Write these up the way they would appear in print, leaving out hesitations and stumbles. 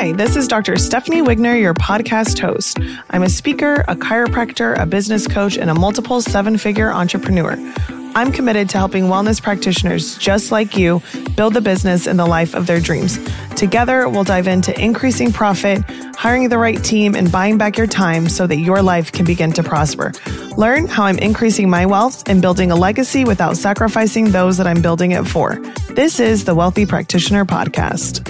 Hi, this is Dr. Stephanie Wigner, your podcast host. I'm a speaker, a chiropractor, a business coach, and a multiple seven-figure entrepreneur. I'm committed to helping wellness practitioners just like you build the business and the life of their dreams. Together, we'll dive into increasing profit, hiring the right team, and buying back your time so that your life can begin to prosper. Learn how I'm increasing my wealth and building a legacy without sacrificing those that I'm building it for. This is the Wealthy Practitioner Podcast.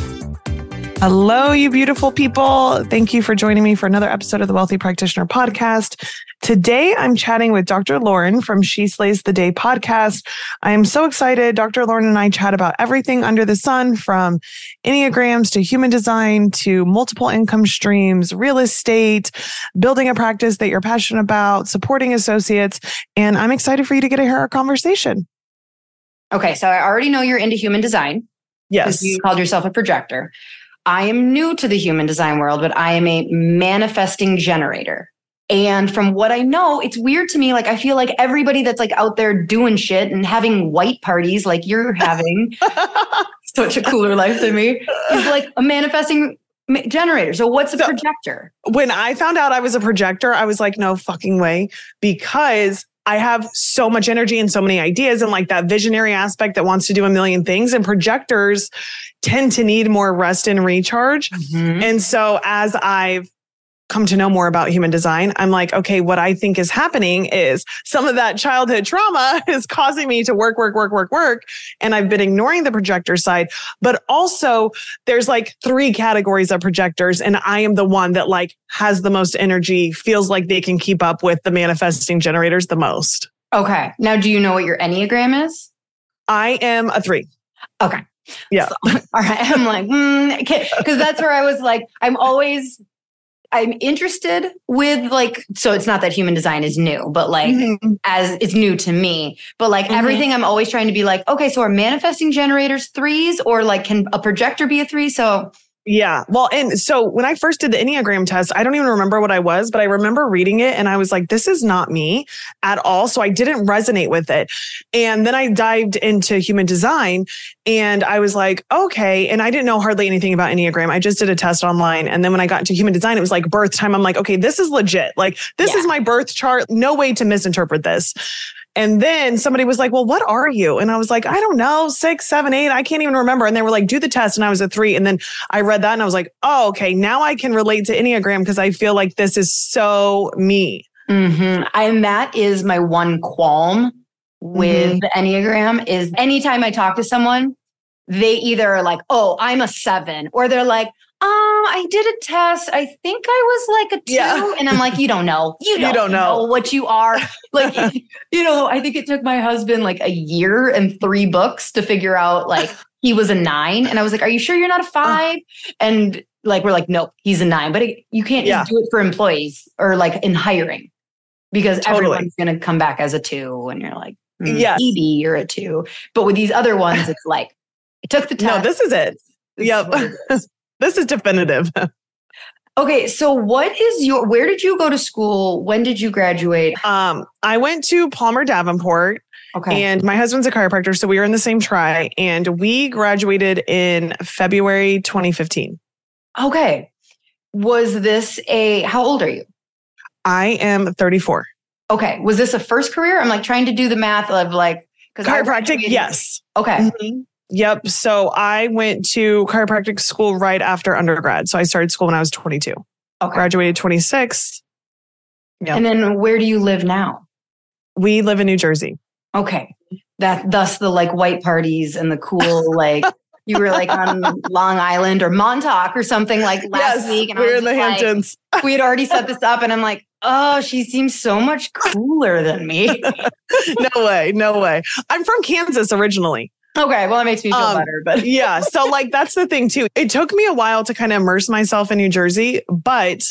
Hello, you beautiful people. Thank you for joining me for another episode of the Wealthy Practitioner Podcast. Today, I'm chatting with Dr. Lauren from She Slays the Day podcast. I am so excited. Dr. Lauren and I chat about everything under the sun, from Enneagrams to human design to multiple income streams, real estate, building a practice that you're passionate about, supporting associates, and I'm excited for you to get to hear our conversation. Okay, so I already know you're into human design. Yes. You called yourself a projector. I am new to the human design world, but I am a manifesting generator. And from what I know, it's weird to me. Like, I feel like everybody that's like out there doing shit and having white parties like you're having, such a cooler life than me, is like a manifesting generator. So what's a projector? When I found out I was a projector, I was like, no fucking way, because I have so much energy and so many ideas and like that visionary aspect that wants to do a million things. And projectors tend to need more rest and recharge. Mm-hmm. And so as I've come to know more about human design, I'm like, okay, what I think is happening is some of that childhood trauma is causing me to work. And I've been ignoring the projector side, but also there's like 3 categories of projectors. And I am the one that like has the most energy, feels like they can keep up with the manifesting generators the most. Okay. Now, do you know what your Enneagram is? I am a 3. Okay. Yeah. So, all right. I'm like, because that's where I was like, I'm interested with like, so it's not that human design is new, but like as it's new to me, but like everything I'm always trying to be like, okay, so are manifesting generators 3s, or like can a projector be a 3? So yeah. Well, and so when I first did the Enneagram test, I don't even remember what I was, but I remember reading it and I was like, this is not me at all. So I didn't resonate with it. And then I dived into human design and I was like, okay. And I didn't know hardly anything about Enneagram. I just did a test online. And then when I got into human design, it was like birth time. I'm like, okay, this is legit. Like, this is my birth chart. No way to misinterpret this. And then somebody was like, well, what are you? And I was like, I don't know, 6, 7, 8. I can't even remember. And they were like, do the test. And I was a 3. And then I read that and I was like, oh, okay, now I can relate to Enneagram because I feel like this is so me. Mm-hmm. And that is my one qualm with the Enneagram is anytime I talk to someone, they either are like, oh, I'm a 7, or they're like, I did a test. I think I was like a 2. Yeah. And I'm like, you don't know. You don't know what you are. Like, I think it took my husband like a year and 3 books to figure out like he was a 9. And I was like, are you sure you're not a 5? And like, we're like, no, he's a 9. But you can't just do it for employees or like in hiring, because everyone's going to come back as a 2. And you're like, maybe you're a 2. But with these other ones, it's like, I took the test. No, this is it. Yep. This is definitive. Okay. So where did you go to school? When did you graduate? I went to Palmer Davenport. Okay. And my husband's a chiropractor. So we were in the same tri, and we graduated in February 2015. Okay. Was this how old are you? I am 34. Okay. Was this a first career? I'm like trying to do the math of like, chiropractic. Yes. Okay. Mm-hmm. Yep. So I went to chiropractic school right after undergrad. So I started school when I was 22. Okay. Graduated 26. Yep. And then where do you live now? We live in New Jersey. Okay. Thus the like white parties and the cool, like you were like on Long Island or Montauk or something like last week. And we were in the Hamptons. Like, we had already set this up and I'm like, oh, she seems so much cooler than me. No way. I'm from Kansas originally. Okay, well, that makes me feel better. But yeah, so like that's the thing too. It took me a while to kind of immerse myself in New Jersey, but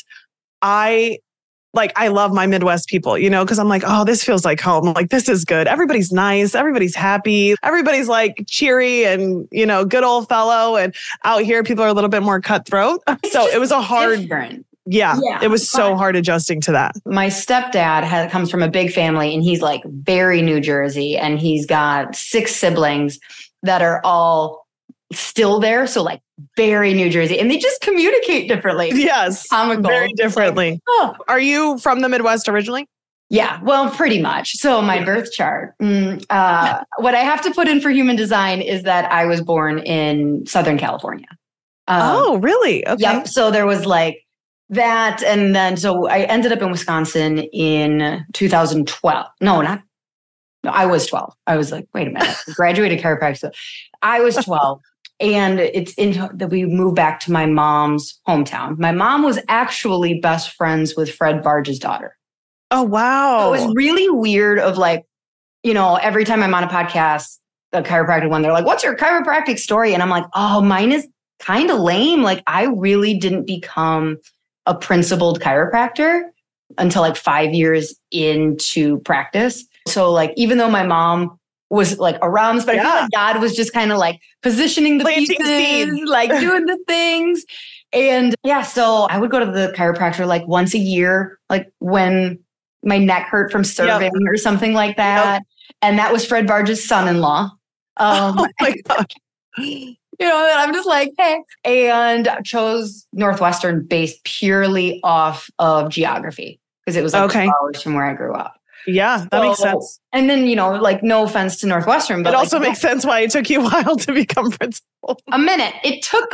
I love my Midwest people, because I'm like, oh, this feels like home. Like, this is good. Everybody's nice. Everybody's happy. Everybody's like cheery and, good old fellow. And out here, people are a little bit more cutthroat. So it was a hard. Different. Yeah, it was so hard adjusting to that. My stepdad comes from a big family and he's like very New Jersey, and he's got 6 siblings that are all still there. So like very New Jersey, and they just communicate differently. Yes. Comical. Very differently. Like, oh. Are you from the Midwest originally? Yeah, well, pretty much. So my birth chart, what I have to put in for human design is that I was born in Southern California. Oh, really? Okay. Yep. So there was like that. And then, so I ended up in Wisconsin in 2012. No, I was 12. I was like, wait a minute, I graduated chiropractic. I was 12. And it's that we moved back to my mom's hometown. My mom was actually best friends with Fred Barge's daughter. Oh, wow. So it was really weird of like, every time I'm on a podcast, a chiropractic one, they're like, what's your chiropractic story? And I'm like, oh, mine is kind of lame. Like I really didn't become a principled chiropractor until like 5 years into practice. So like, even though my mom was like around, but I feel like God was just kind of like positioning the planting pieces, seeds, like doing the things. And yeah, so I would go to the chiropractor like once a year, like when my neck hurt from serving or something like that. Yep. And that was Fred Barge's son-in-law. Oh my God. And I'm just like, hey, and chose Northwestern based purely off of geography because it was like 2 hours from where I grew up. Yeah, that makes sense. And then, like no offense to Northwestern, but it also makes sense why it took you a while to become principal. A minute. It took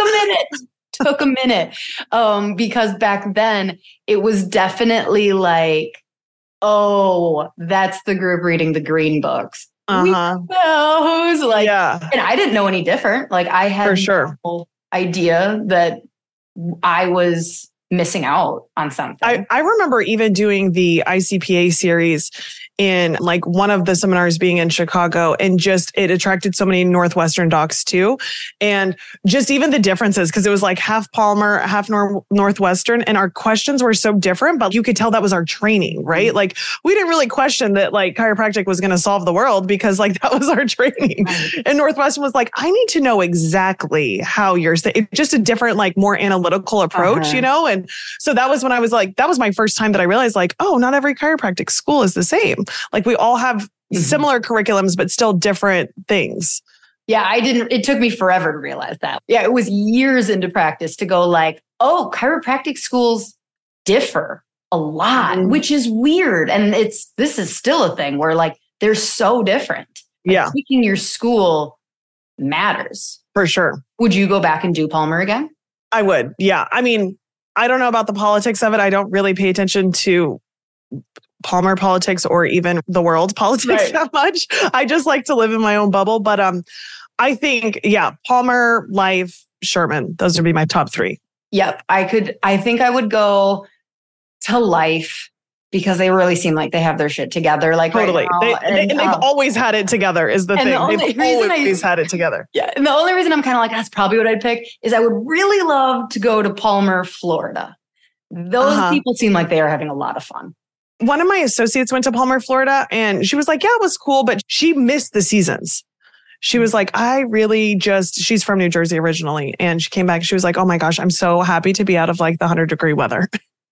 a minute. Because back then it was definitely like, oh, that's the group reading the green books. Uh-huh. Like, and I didn't know any different. Like I had no idea that I was missing out on something. I remember even doing the ICPA series in like one of the seminars being in Chicago, and just it attracted so many Northwestern docs too. And just even the differences, because it was like half Palmer, half Northwestern, and our questions were so different, but you could tell that was our training, right? Like we didn't really question that like chiropractic was going to solve the world because like that was our training. And Northwestern was like, I need to know exactly how you're saying, just a different, like more analytical approach, And so that was when I was like, that was my first time that I realized like, oh, not every chiropractic school is the same. Like we all have similar curriculums, but still different things. Yeah, it took me forever to realize that. Yeah, it was years into practice to go like, oh, chiropractic schools differ a lot, which is weird. And this is still a thing where like, they're so different. Like, picking your school matters. For sure. Would you go back and do Palmer again? I would. Yeah. I mean, I don't know about the politics of it. I don't really pay attention to Palmer politics or even the world politics that much. I just like to live in my own bubble. But I think, Palmer, Life, Sherman, those would be my top 3. Yep. I think I would go to Life because they really seem like they have their shit together. Like totally. Right now. And they've always had it together is the thing. They've always had it together. Yeah. And the only reason I'm kind of like, that's probably what I'd pick is I would really love to go to Palmer, Florida. Those people seem like they are having a lot of fun. One of my associates went to Palmer, Florida, and she was like, yeah, it was cool, but she missed the seasons. She was like, she's from New Jersey originally. And she came back, she was like, oh my gosh, I'm so happy to be out of like the 100-degree weather.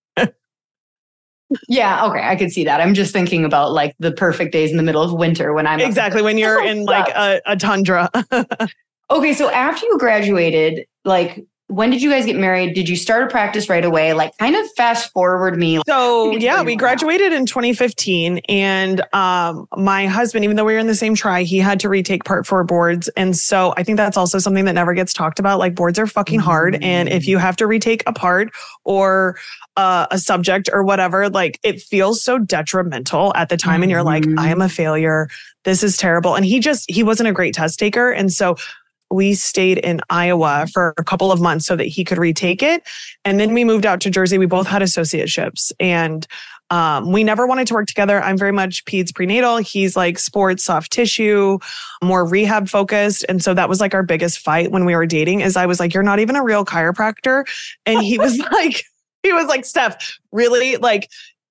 Yeah, okay, I could see that. I'm just thinking about like the perfect days in the middle of winter when I'm... Exactly, when you're in like a tundra. Okay, so after you graduated, like... when did you guys get married? Did you start a practice right away? Like kind of fast forward me. So we graduated in 2015 and my husband, even though we were in the same tri, he had to retake Part 4 boards. And so I think that's also something that never gets talked about. Like boards are fucking hard. And if you have to retake a part or a subject or whatever, like it feels so detrimental at the time. And you're like, I am a failure. This is terrible. And he wasn't a great test taker. And so we stayed in Iowa for a couple of months so that he could retake it. And then we moved out to Jersey. We both had associateships and we never wanted to work together. I'm very much peds prenatal. He's like sports, soft tissue, more rehab focused. And so that was like our biggest fight when we were dating is I was like, you're not even a real chiropractor. And he was like, Steph, really? Like,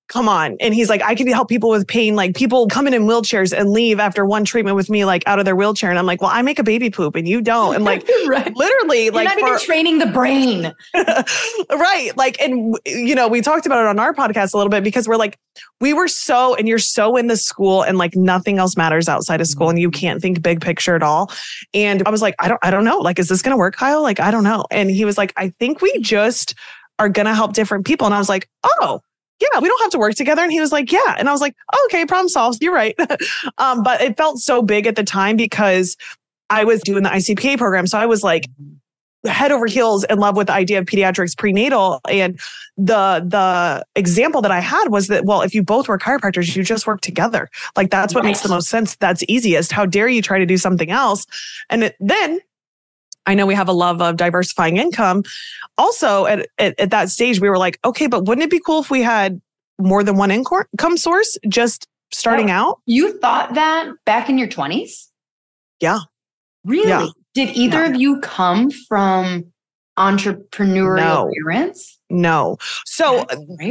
come on. And he's like, I can help people with pain. Like people come in wheelchairs and leave after one treatment with me, like out of their wheelchair. And I'm like, well, I make a baby poop and you don't. And like, right. literally, You're like not even training the brain. Right. Like, and we talked about it on our podcast a little bit because we're like, you're so in the school and like nothing else matters outside of school and you can't think big picture at all. And I was like, I don't know. Like, is this going to work, Kyle? Like, I don't know. And he was like, I think we just are going to help different people. And I was like, oh, yeah, we don't have to work together. And he was like, yeah. And I was like, oh, okay, problem solved. You're right. But it felt so big at the time because I was doing the ICPA program. So I was like head over heels in love with the idea of pediatrics prenatal. And the example that I had was that, well, if you both were chiropractors, you just work together. Like that's what makes the most sense. That's easiest. How dare you try to do something else? And then I know we have a love of diversifying income. Also, at that stage, we were like, okay, but wouldn't it be cool if we had more than one income source just starting out? You thought that back in your 20s? Yeah. Really? Yeah. Did either of you come from entrepreneurial parents? No. So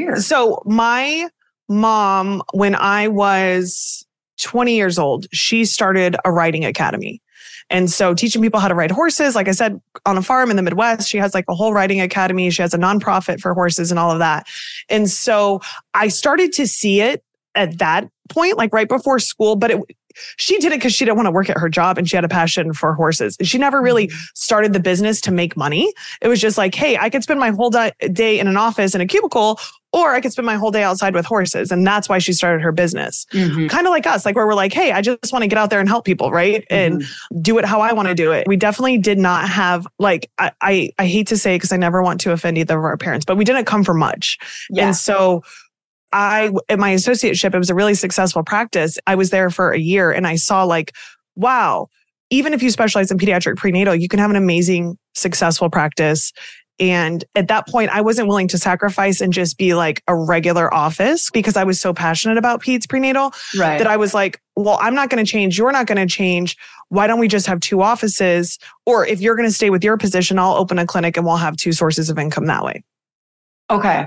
my mom, when I was 20 years old, she started a riding academy. And so teaching people how to ride horses, like I said, on a farm in the Midwest, she has like a whole riding academy. She has a nonprofit for horses and all of that. And so I started to see it at that point, like right before school, but she did it because she didn't want to work at her job and she had a passion for horses. She never really started the business to make money. It was just like, hey, I could spend my whole day in an office in a cubicle, or I could spend my whole day outside with horses. And that's why she started her business. Kind of like us, like where we're like, hey, I just want to get out there and help people, right? And do it how I want to do it. We definitely did not have, like, I hate to say it because I never want to offend either of our parents, but we didn't come from much. Yeah. And so at my associateship, it was a really successful practice. I was there for a year and I saw like, wow, even if you specialize in pediatric prenatal, you can have an amazing, successful practice. And at that point, I wasn't willing to sacrifice and just be like a regular office because I was so passionate about peds prenatal that I was like, well, I'm not going to change. You're not going to change. Why don't we just have two offices? Or if you're going to stay with your position, I'll open a clinic and we'll have two sources of income that way. Okay.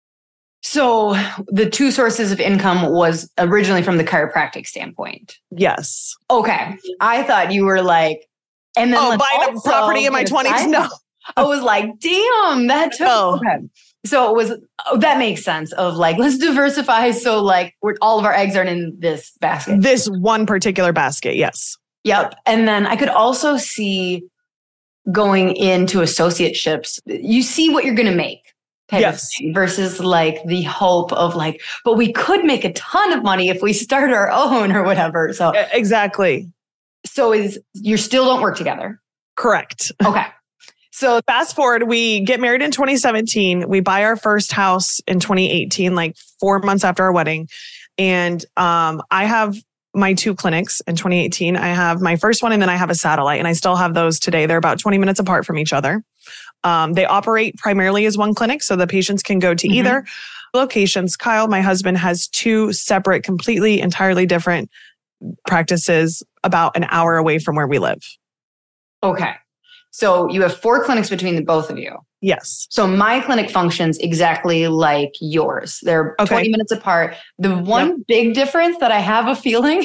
So the two sources of income was originally from the chiropractic standpoint. Yes. Okay. I thought you were like, and then buying a property in my 20s. No. I was like, damn, that took. Okay. So it was, that makes sense of like, let's diversify. So like all of our eggs aren't in this basket. This one particular basket. Yes. Yep. And then I could also see going into associateships, you see what you're going to make. Yes. Versus like the hope of like, but we could make a ton of money if we start our own or whatever. So exactly. So you still don't work together? Correct. Okay. So fast forward, we get married in 2017. We buy our first house in 2018, like 4 months after our wedding. And I have my two clinics in 2018. I have my first one and then I have a satellite, and I still have those today. They're about 20 minutes apart from each other. They operate primarily as one clinic, so the patients can go to either locations. Kyle, my husband, has two separate, completely, entirely different practices about an hour away from where we live. Okay. So you have 4 clinics between the both of you. Yes. So my clinic functions exactly like yours. They're 20 minutes apart. The one big difference that I have a feeling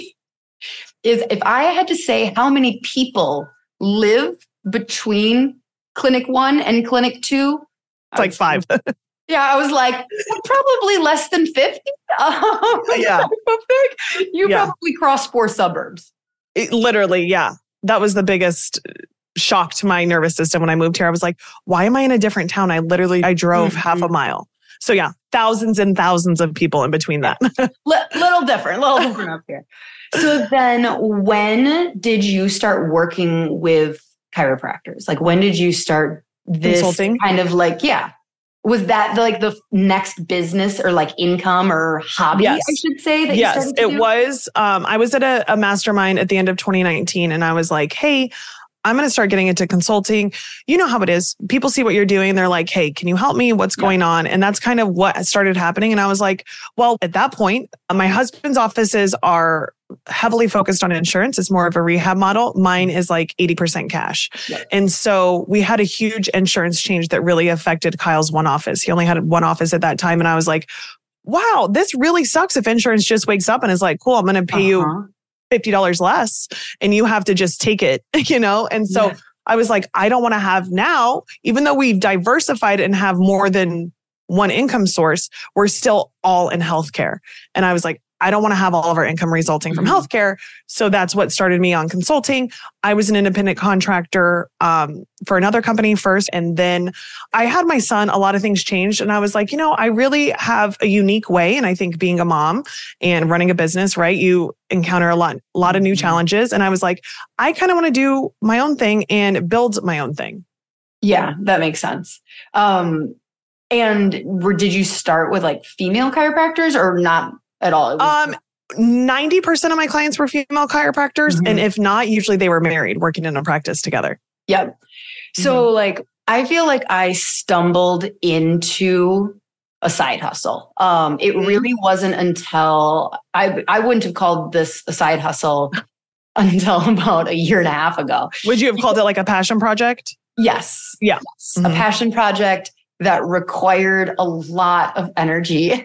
is if I had to say how many people live between Clinic 1 and Clinic 2. It's like 5. Yeah, I was like, probably less than 50. Yeah. You probably crossed 4 suburbs. Literally, yeah. That was the biggest shock to my nervous system when I moved here. I was like, why am I in a different town? I drove half a mile. So yeah, thousands and thousands of people in between that. little different up here. So then when did you start working with chiropractors? Like when did you start this consulting? Kind of like, was that like the next business or like income or hobby, I should say? That yes, it was. I was at a mastermind at the end of 2019 and I was like, hey, I'm going to start getting into consulting. You know how it is. People see what you're doing. They're like, hey, can you help me? What's going on? And that's kind of what started happening. And I was like, well, at that point, my husband's offices are heavily focused on insurance. It's more of a rehab model. Mine is like 80% cash. Yep. And so we had a huge insurance change that really affected Kyle's one office. He only had one office at that time. And I was like, wow, this really sucks if insurance just wakes up and is like, cool, I'm going to pay you $50 less and you have to just take it, And so I was like, I don't want to have now, even though we've diversified and have more than one income source, we're still all in healthcare. And I was like, I don't want to have all of our income resulting from healthcare. So that's what started me on consulting. I was an independent contractor for another company first. And then I had my son, a lot of things changed. And I was like, I really have a unique way. And I think being a mom and running a business, right? You encounter a lot of new challenges. And I was like, I kind of want to do my own thing and build my own thing. Yeah, that makes sense. And did you start with like female chiropractors or not at all? 90% of my clients were female chiropractors. And if not, usually they were married, working in a practice together. Yep. So like, I feel like I stumbled into a side hustle. It really wasn't until I wouldn't have called this a side hustle until about a year and a half ago. Would you have called it like a passion project? Yes. Yeah. Yes. A passion project that required a lot of energy.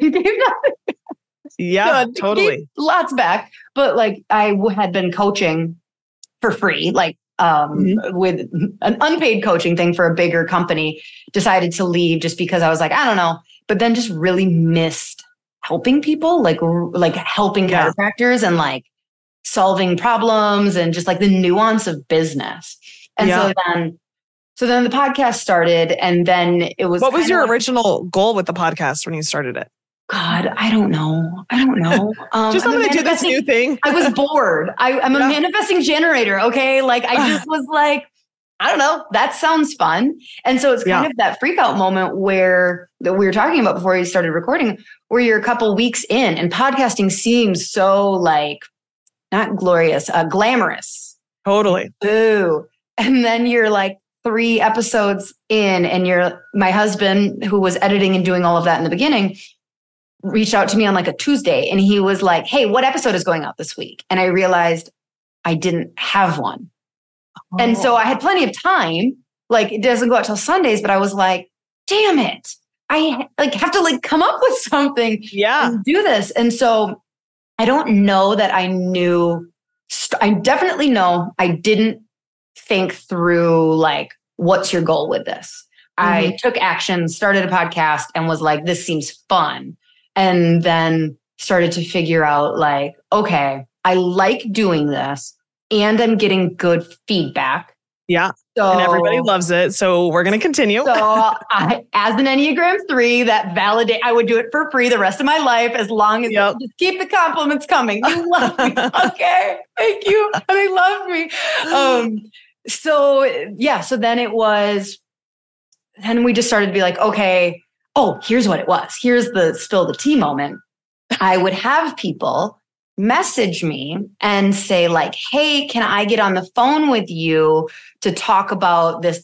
Yeah, totally. Lots back. But like I had been coaching for free, like with an unpaid coaching thing for a bigger company, decided to leave just because I was like, I don't know, but then just really missed helping people, like helping chiropractors and like solving problems and just like the nuance of business. And so then the podcast started, and then it was. What was your original goal with the podcast when you started it? God, I don't know. Just I'm going to do this new thing. I was bored. I'm a manifesting generator. Okay. Like I just was like, I don't know. That sounds fun. And so it's kind of that freak out moment that we were talking about before we started recording, where you're a couple weeks in and podcasting seems so like not glorious, glamorous. Totally. Ooh. And then you're like 3 episodes in and my husband, who was editing and doing all of that in the beginning, reached out to me on like a Tuesday and he was like, hey, what episode is going out this week? And I realized I didn't have one. Oh. And so I had plenty of time. Like it doesn't go out till Sundays, but I was like, damn it. I like have to like come up with something and do this. And so I don't know that I knew. I definitely know I didn't think through like, what's your goal with this? I took action, started a podcast and was like, this seems fun. And then started to figure out like, okay, I like doing this and I'm getting good feedback. Yeah. And everybody loves it. So we're going to continue. So as an Enneagram 3, that validate, I would do it for free the rest of my life as long as just keep the compliments coming. You love me. Okay. Thank you. And they love me. So then we just started to be like, okay, here's what it was. Here's the spill the tea moment. I would have people message me and say like, hey, can I get on the phone with you to talk about this?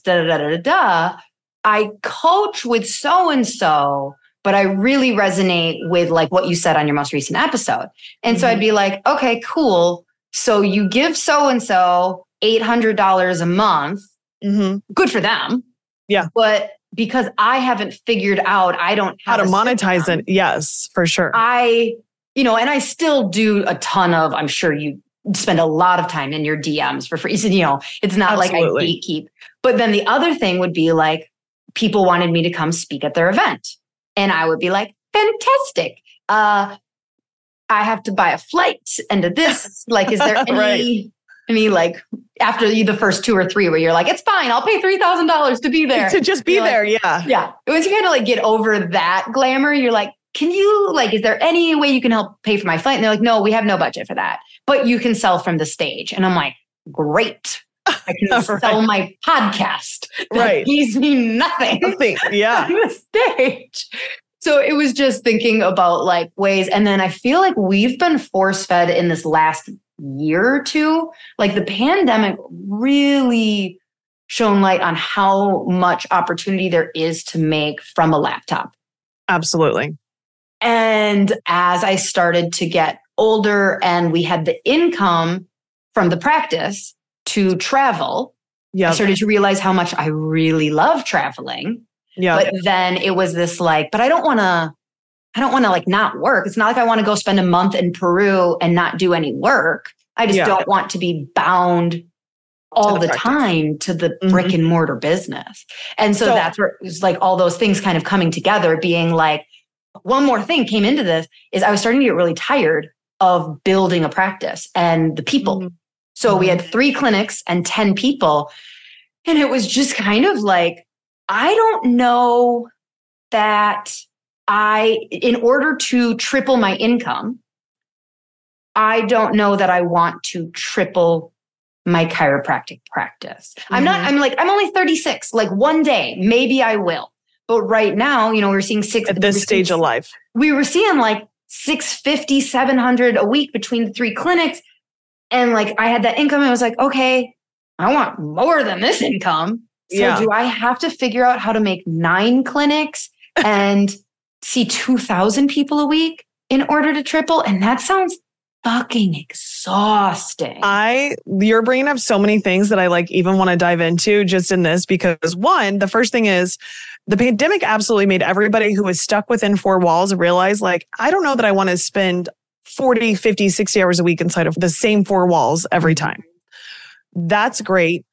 I coach with so-and-so, but I really resonate with like what you said on your most recent episode. And so I'd be like, okay, cool. So you give so-and-so $800 a month. Good for them. Yeah. But because I haven't figured out, I don't have how to monetize it. Yes, for sure. And I still do a ton of, I'm sure you spend a lot of time in your DMs for free. It's not like I gatekeep. But then the other thing would be like, people wanted me to come speak at their event. And I would be like, fantastic. I have to buy a flight into this. Like, is there any like after the first 2 or 3 where you're like, it's fine, I'll pay $3,000 to be there. To just be there. Like, yeah. Once you kind of like get over that glamour, you're like, can you like, is there any way you can help pay for my flight? And they're like, no, we have no budget for that, but you can sell from the stage. And I'm like, great. I can sell my podcast. That pays me nothing. Yeah. On the stage. So it was just thinking about like ways. And then I feel like we've been force fed in this last year or two. Like the pandemic really shone light on how much opportunity there is to make from a laptop. Absolutely. And as I started to get older and we had the income from the practice to travel, I started to realize how much I really love traveling. Yeah. But then it was this like, but I don't want to I don't want to like not work. It's not like I want to go spend a month in Peru and not do any work. I just don't want to be bound all the time to the brick and mortar business. And so that's where it's like all those things kind of coming together, being like, one more thing came into this is I was starting to get really tired of building a practice and the people. So we had 3 clinics and 10 people. And it was just kind of like, I don't know that in order to triple my income, I don't know that I want to triple my chiropractic practice. I'm only 36. Like one day, maybe I will. But right now, we're seeing at this stage of life, we were seeing like 650, 700 a week between the 3 clinics. And like, I had that income. And I was like, okay, I want more than this income. So do I have to figure out how to make 9 clinics and see 2,000 people a week in order to triple? And that sounds fucking exhausting. You're bringing up so many things that I like even want to dive into just in this, because one, the first thing is the pandemic absolutely made everybody who was stuck within 4 walls realize like, I don't know that I want to spend 40, 50, 60 hours a week inside of the same 4 walls every time. That's great.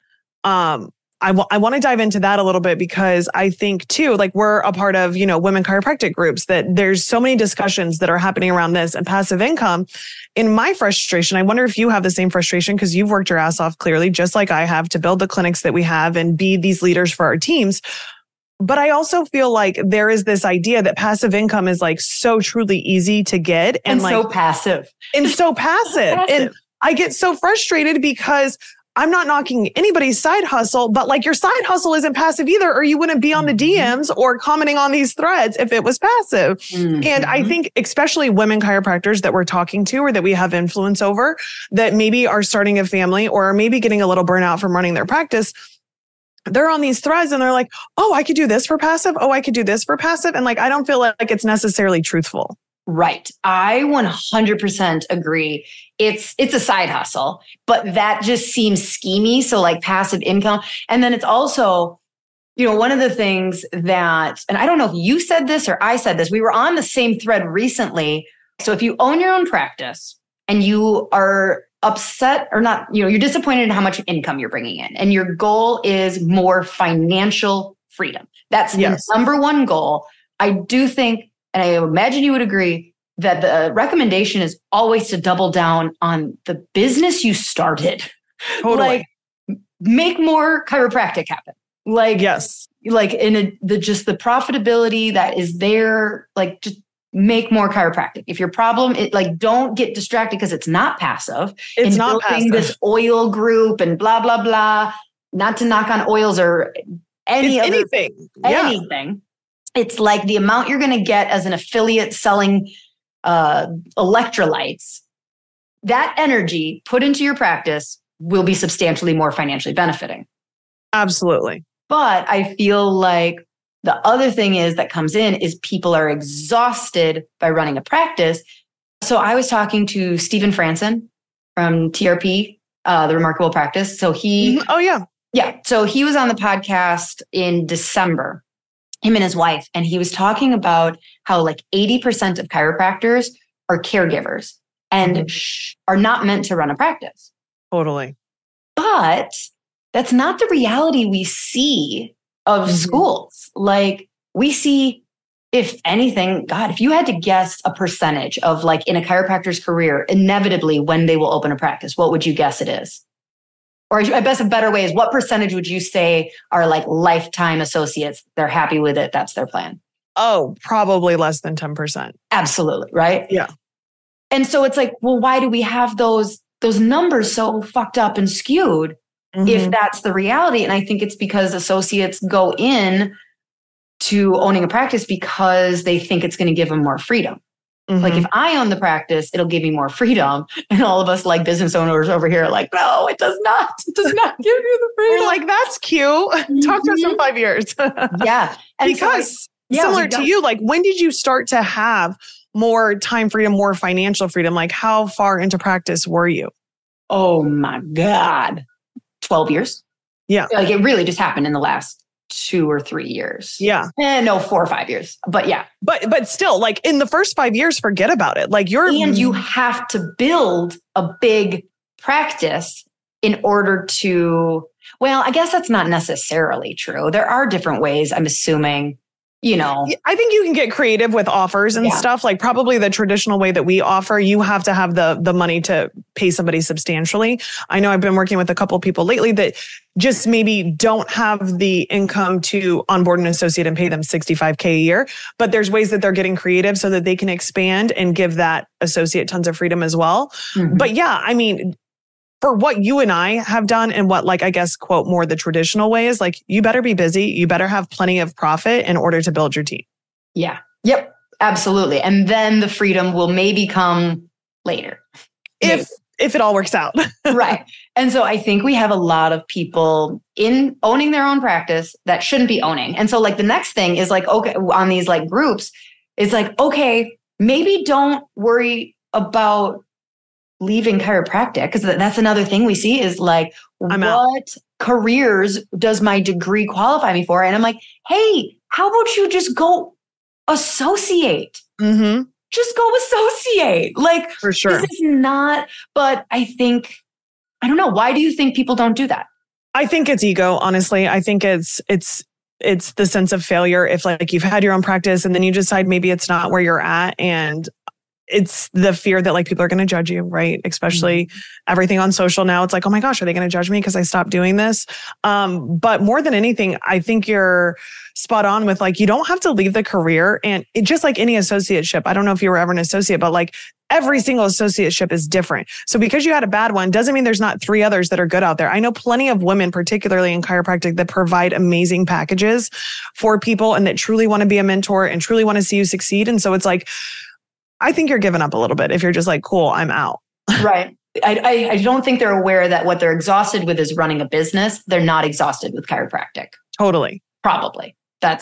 I want to dive into that a little bit because I think too, like we're a part of, women chiropractic groups, that there's so many discussions that are happening around this and passive income. In my frustration, I wonder if you have the same frustration because you've worked your ass off clearly, just like I have, to build the clinics that we have and be these leaders for our teams. But I also feel like there is this idea that passive income is like so truly easy to get and like so passive. And so passive. And I get so frustrated because I'm not knocking anybody's side hustle, but like your side hustle isn't passive either, or you wouldn't be on the DMs or commenting on these threads if it was passive. And I think especially women chiropractors that we're talking to or that we have influence over that maybe are starting a family or maybe getting a little burnout from running their practice, they're on these threads and they're like, oh, I could do this for passive. Oh, I could do this for passive. And like, I don't feel like it's necessarily truthful. Right. I 100% agree. It's a side hustle, but that just seems schemy. So like passive income. And then it's also, one of the things that, and I don't know if you said this or I said this, we were on the same thread recently. So if you own your own practice and you are upset or not, you're disappointed in how much income you're bringing in and your goal is more financial freedom. That's the number one goal. I do think, and I imagine you would agree, that the recommendation is always to double down on the business you started. Totally. Like, make more chiropractic happen. Like, yes. Like just the profitability that is there, like just make more chiropractic. If your problem, don't get distracted because it's not passive. It's not passive. This oil group and blah, blah, blah, not to knock on oils or anything. It's like the amount you're going to get as an affiliate selling electrolytes, that energy put into your practice will be substantially more financially benefiting. Absolutely. But I feel like the other thing that comes in is people are exhausted by running a practice. So I was talking to Stephen Franson from TRP, The Remarkable Practice. So he... Oh, yeah. Yeah. So he was on the podcast in December, him and his wife, and he was talking about how like 80% of chiropractors are caregivers and are not meant to run a practice. Totally. But that's not the reality we see of schools. Like we see, if anything, God, if you had to guess a percentage of like in a chiropractor's career, inevitably when they will open a practice, what would you guess it is? Or I guess a better way is, what percentage would you say are like lifetime associates? They're happy with it. That's their plan. Oh, probably less than 10%. Absolutely. Right. Yeah. And so it's like, well, why do we have those numbers so fucked up and skewed if that's the reality? And I think it's because associates go in to owning a practice because they think it's going to give them more freedom. Like if I own the practice, it'll give me more freedom. And all of us like business owners over here are like, no, it does not. It does not give you the freedom. We're like, that's cute. Talk to us in 5 years. Yeah. And because similar to you, like when did you start to have more time freedom, more financial freedom? Like how far into practice were you? Oh my God. 12 years. Yeah. Like it really just happened in the last 2 or 3 years. Yeah. No, 4 or 5 years. But yeah. But still, like in the first 5 years, forget about it. Like and you have to build a big practice in order to, well, I guess that's not necessarily true. There are different ways, I'm assuming. I think you can get creative with offers and stuff. Like probably the traditional way that we offer, you have to have the money to pay somebody substantially. I know I've been working with a couple of people lately that just maybe don't have the income to onboard an associate and pay them $65K a year. But there's ways that they're getting creative so that they can expand and give that associate tons of freedom as well. Mm-hmm. But yeah, I mean, for what you and I have done and what, like, I guess, quote, more the traditional way is, like, you better be busy. You better have plenty of profit in order to build your team. Yeah. Yep. Absolutely. And then the freedom will maybe come later. If it all works out. Right. And so I think we have a lot of people in owning their own practice that shouldn't be owning. And so like the next thing is like, okay, on these like groups, it's like, okay, maybe don't worry about leaving chiropractic, because that's another thing we see is like, what careers does my degree qualify me for? And I'm like, hey, how about you just go associate? Mm-hmm. Just go associate. Like, for sure. This is not, but I don't know. Why do you think people don't do that? I think it's ego, honestly. I think it's the sense of failure. If like you've had your own practice and then you decide maybe it's not where you're at, and it's the fear that like people are going to judge you, right? Especially everything on social now. It's like, oh my gosh, are they going to judge me because I stopped doing this? But more than anything, I think you're spot on with like, you don't have to leave the career. And it, just like any associateship, I don't know if you were ever an associate, but like every single associateship is different. So because you had a bad one doesn't mean there's not 3 others that are good out there. I know plenty of women, particularly in chiropractic, that provide amazing packages for people and that truly want to be a mentor and truly want to see you succeed. And so it's like, I think you're giving up a little bit if you're just like, cool, I'm out. Right. I don't think they're aware that what they're exhausted with is running a business. They're not exhausted with chiropractic. Totally. Probably.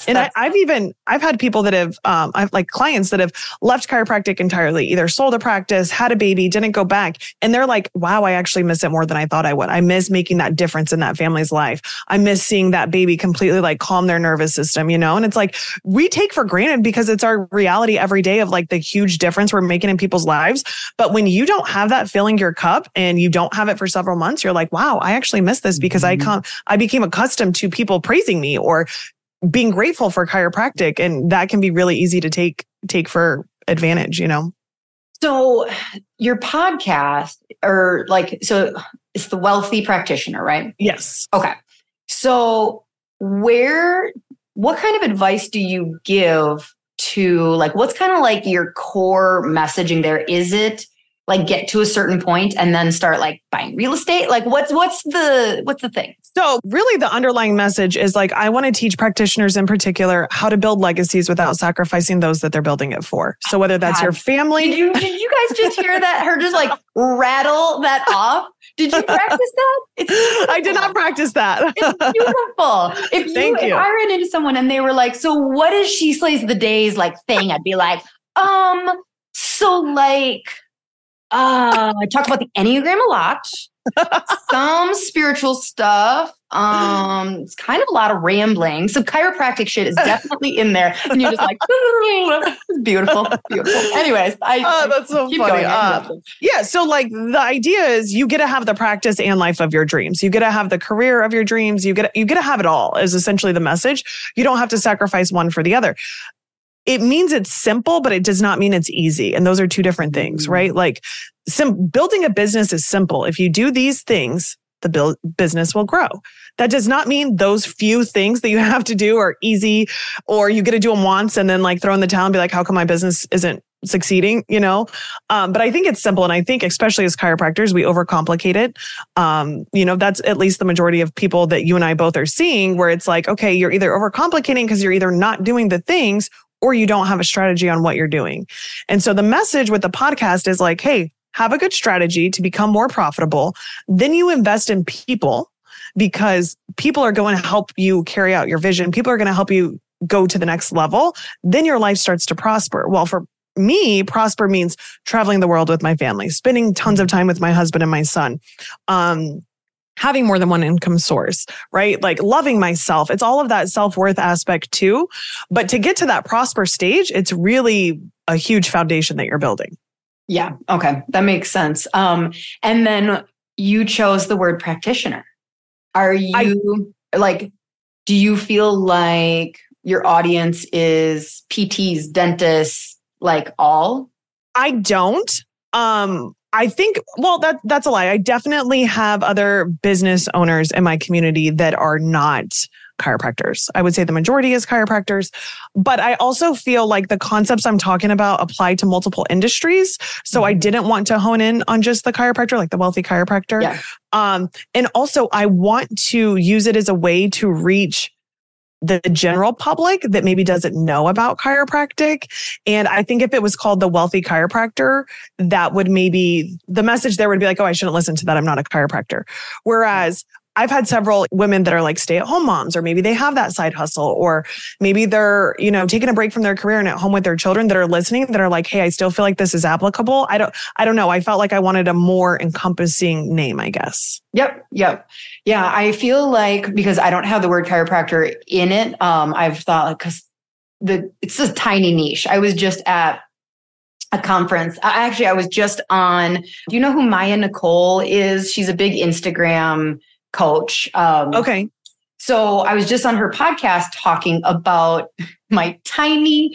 I've had people that have, I've like clients that have left chiropractic entirely, either sold a practice, had a baby, didn't go back. And they're like, wow, I actually miss it more than I thought I would. I miss making that difference in that family's life. I miss seeing that baby completely like calm their nervous system, And it's like, we take for granted because it's our reality every day of like the huge difference we're making in people's lives. But when you don't have that filling your cup and you don't have it for several months, you're like, wow, I actually miss this because I became accustomed to people praising me or being grateful for chiropractic. And that can be really easy to take for advantage, So your podcast so it's The Wealthy Practitioner, right? Yes. Okay. So what kind of advice do you give to like, what's kind of like your core messaging there? Is it like get to a certain point and then start like buying real estate? Like what's the thing? So really the underlying message is like, I want to teach practitioners in particular how to build legacies without sacrificing those that they're building it for. So whether that's your family. Did you guys just hear that? Her just like rattle that off. Did you practice that? I did not practice that. It's beautiful. If I ran into someone and they were like, so what is She Slays the Days like thing? I'd be like, so like, I talk about the Enneagram a lot. Some spiritual stuff. It's kind of a lot of rambling. Some chiropractic shit is definitely in there. And you're just like, it's beautiful. Anyways, that's so funny. Yeah. So like the idea is you get to have the practice and life of your dreams. You get to have the career of your dreams. You get to have it all is essentially the message. You don't have to sacrifice one for the other. It means it's simple, but it does not mean it's easy. And those are two different things, right? Like building a business is simple. If you do these things, the business will grow. That does not mean those few things that you have to do are easy, or you get to do them once and then like throw in the towel and be like, how come my business isn't succeeding, But I think it's simple. And I think especially as chiropractors, we overcomplicate it. That's at least the majority of people that you and I both are seeing, where it's like, okay, you're either overcomplicating because you're either not doing the things or you don't have a strategy on what you're doing. And so the message with the podcast is like, hey, have a good strategy to become more profitable. Then you invest in people because people are going to help you carry out your vision. People are going to help you go to the next level. Then your life starts to prosper. Well, for me, prosper means traveling the world with my family, spending tons of time with my husband and my son, having more than one income source, right? Like loving myself. It's all of that self-worth aspect too. But to get to that prosper stage, it's really a huge foundation that you're building. Yeah. Okay. That makes sense. And then you chose the word practitioner. Do you feel like your audience is PTs, dentists, like all? I don't. I think, well, that's a lie. I definitely have other business owners in my community that are not chiropractors. I would say the majority is chiropractors, but I also feel like the concepts I'm talking about apply to multiple industries. So I didn't want to hone in on just the chiropractor, like the wealthy chiropractor. Yeah. And also I want to use it as a way to reach the general public that maybe doesn't know about chiropractic. And I think if it was called the wealthy chiropractor, that would maybe, the message there would be like, oh, I shouldn't listen to that. I'm not a chiropractor. Whereas I've had several women that are like stay-at-home moms, or maybe they have that side hustle, or maybe they're, taking a break from their career and at home with their children that are listening, that are like, hey, I still feel like this is applicable. I don't know. I felt like I wanted a more encompassing name, I guess. Yep. Yeah. I feel like, because I don't have the word chiropractor in it, I've thought like, because it's a tiny niche. I was just at a conference. Actually, I was just on, do you know who Maya Nicole is? She's a big Instagram coach. Okay. So I was just on her podcast talking about my tiny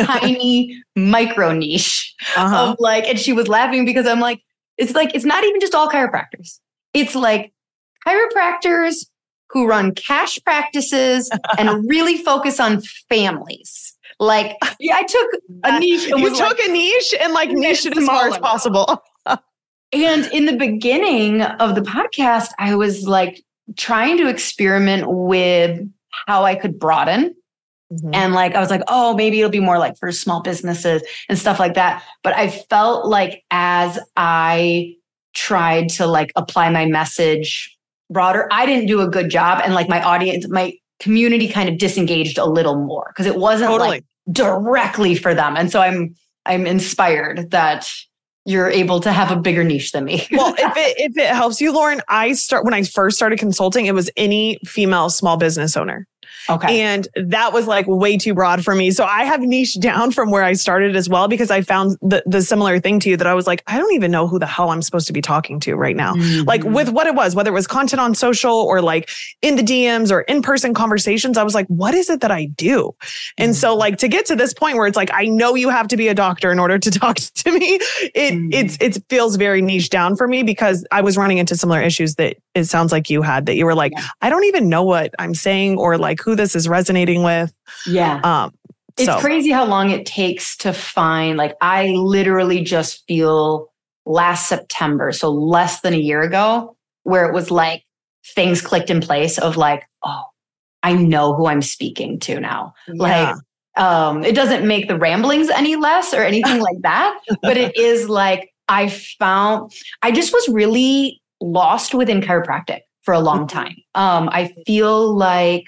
micro niche of like, and she was laughing because I'm like, it's not even just all chiropractors. It's like chiropractors who run cash practices and really focus on families. Like, yeah, I took a niche. You took a niche and like niched it as far as possible. And in the beginning of the podcast, I was like trying to experiment with how I could broaden. And like, I was like, oh, maybe it'll be more like for small businesses and stuff like that. But I felt like as I tried to like apply my message broader, I didn't do a good job. And like my audience, my community kind of disengaged a little more because it wasn't like directly for them. And so I'm inspired that you're able to have a bigger niche than me. Well, if it helps you, Lauren, when I first started consulting, it was any female small business owner. Okay. And that was like way too broad for me. So I have niched down from where I started as well, because I found the similar thing to you that I was like, I don't even know who the hell I'm supposed to be talking to right now. Like with what it was, whether it was content on social or like in the DMs or in-person conversations, I was like, what is it that I do? And so like to get to this point where it's like, I know you have to be a doctor in order to talk to me. It feels very niche down for me because I was running into similar issues that it sounds like you had, that you were like, I don't even know what I'm saying or like who this is resonating with. Yeah. It's crazy how long it takes to find, like, I literally just feel last September, so less than a year ago, where it was like things clicked in place of like, oh, I know who I'm speaking to now. Yeah. Like, it doesn't make the ramblings any less or anything like that, but it is like, I just was really lost within chiropractic for a long time. I feel like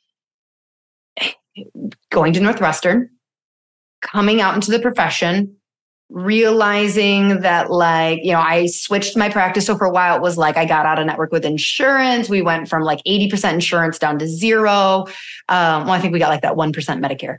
going to Northwestern, coming out into the profession, realizing that like, I switched my practice. So for a while it was like, I got out of network with insurance. We went from like 80% insurance down to 0. Well, I think we got like that 1% Medicare.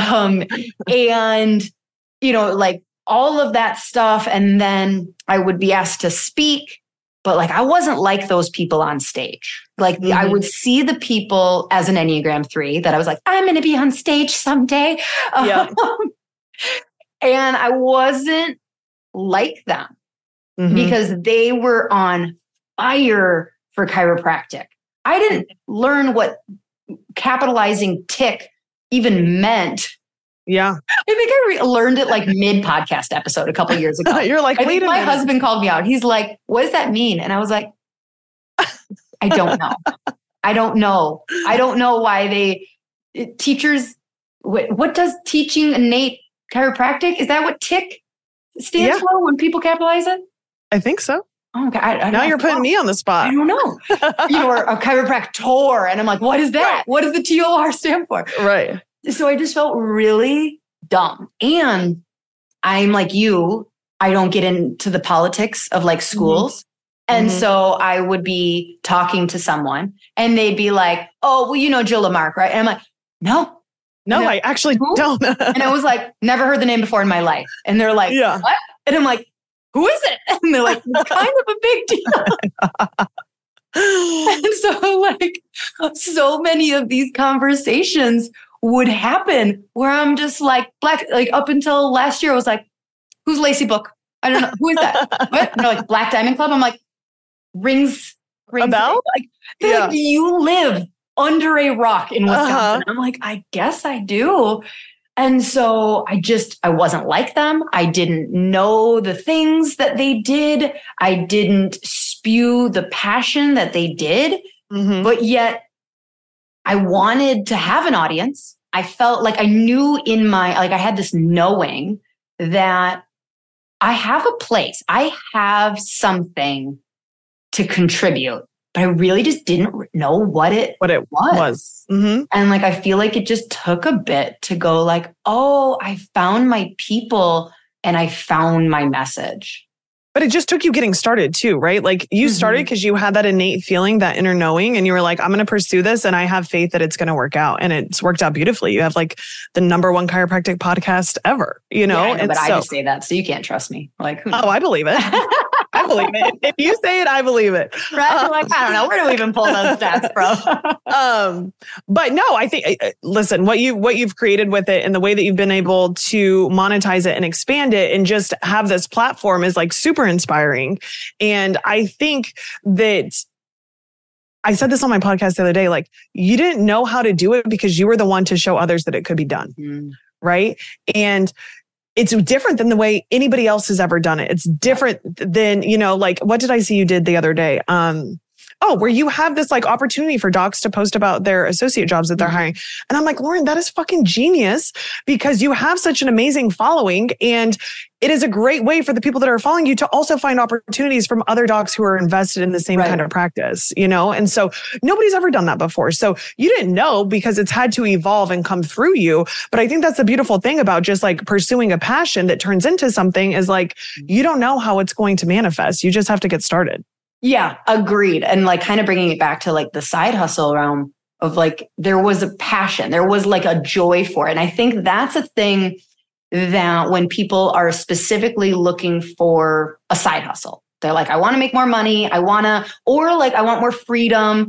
And, like all of that stuff. And then I would be asked to speak. But like, I wasn't like those people on stage. Like I would see the people as an Enneagram 3 that I was like, I'm going to be on stage someday. Yeah. And I wasn't like them because they were on fire for chiropractic. I didn't learn what capitalizing tick even meant. Yeah. I think I learned it like mid-podcast episode a couple of years ago. You're like, wait a minute. My husband called me out. He's like, what does that mean? And I was like, I don't know. I don't know why teachers, what does teaching innate chiropractic? Is that what TIC stands for when people capitalize it? I think so. Oh, okay. Now you're putting me on the spot. I don't know. Or a chiropractor. And I'm like, what is that? Right. What does the TOR stand for? Right. So I just felt really dumb. And I'm like you, I don't get into the politics of like schools. And so I would be talking to someone and they'd be like, oh, well, you know, Jill Lamarck, right? And I'm like, no, I actually don't. And I was like, never heard the name before in my life. And they're like, what? And I'm like, who is it? And they're like, it's kind of a big deal. And so like, so many of these conversations would happen where I'm just like, up until last year, I was like, who's Lacey Book? I don't know. Who is that? What? And they're like, Black Diamond Club. I'm like, rings a bell? Like, you live under a rock in Wisconsin. I'm like, I guess I do. And so I wasn't like them. I didn't know the things that they did. I didn't spew the passion that they did, but yet I wanted to have an audience. I felt like I knew I had this knowing that I have a place. I have something to contribute, but I really just didn't know what it was. And like, I feel like it just took a bit to go like, oh, I found my people and I found my message. But it just took you getting started too, right? Like you started because you had that innate feeling, that inner knowing, and you were like, I'm going to pursue this and I have faith that it's going to work out. And it's worked out beautifully. You have like the #1 chiropractic podcast ever, you know? Yeah, but I just say that, so you can't trust me. Like, oh, I believe it. I believe it. If you say it, I believe it. Right? Like, I don't know. Where do we even pull those stats from? But no, I think, listen, what you've created with it and the way that you've been able to monetize it and expand it and just have this platform is like super inspiring. And I think that I said this on my podcast the other day, like you didn't know how to do it because you were the one to show others that it could be done. Right. And it's different than the way anybody else has ever done it. It's different than, you know, like what did I see you did the other day? Where you have this like opportunity for docs to post about their associate jobs that they're hiring. And I'm like, Lauren, that is fucking genius because you have such an amazing following. And it is a great way for the people that are following you to also find opportunities from other docs who are invested in the same kind of practice, you know? And so nobody's ever done that before. So you didn't know because it's had to evolve and come through you. But I think that's the beautiful thing about just like pursuing a passion that turns into something is like, you don't know how it's going to manifest. You just have to get started. Yeah, agreed. And like kind of bringing it back to like the side hustle realm of like, there was a passion, there was like a joy for it. And I think that's a thing that when people are specifically looking for a side hustle, they're like, I want to make more money. I want more freedom.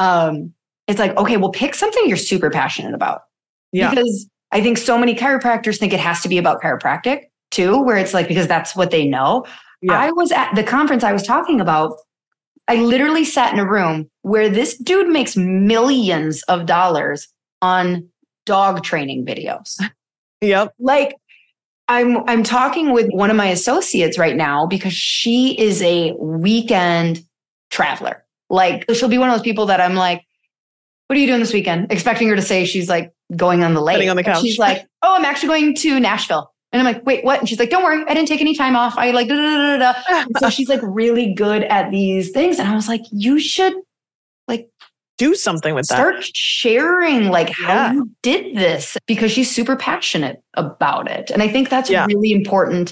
It's like, okay, well, pick something you're super passionate about. Yeah. Because I think so many chiropractors think it has to be about chiropractic too, where it's like, because that's what they know. Yeah. I was at the conference I was talking about. I literally sat in a room where this dude makes millions of dollars on dog training videos. Yep. Like I'm talking with one of my associates right now because she is a weekend traveler. Like she'll be one of those people that I'm like, what are you doing this weekend? Expecting her to say she's like going on the lake. Sitting on the couch. And she's like, oh, I'm actually going to Nashville. And I'm like, wait, what? And she's like, don't worry. I didn't take any time off. I like, So she's like really good at these things. And I was like, you should like do something with that. Start sharing like how you did this because she's super passionate about it. And I think that's really important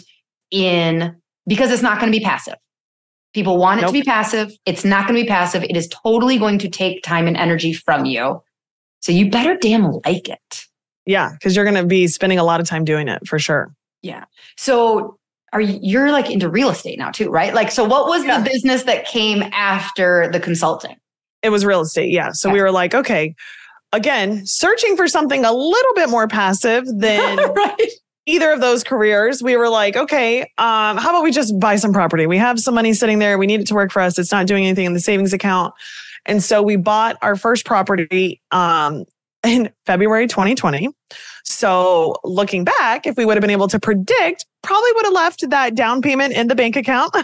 because it's not going to be passive. People want it to be passive. It's not going to be passive. It is totally going to take time and energy from you. So you better damn like it. Yeah, because you're going to be spending a lot of time doing it for sure. Yeah. So you're like into real estate now too, right? Like, so what was the business that came after the consulting? It was real estate. Yeah. So we were like, okay, again, searching for something a little bit more passive than either of those careers. We were like, okay, how about we just buy some property? We have some money sitting there. We need it to work for us. It's not doing anything in the savings account. And so we bought our first property in February 2020. So looking back, if we would have been able to predict, probably would have left that down payment in the bank account.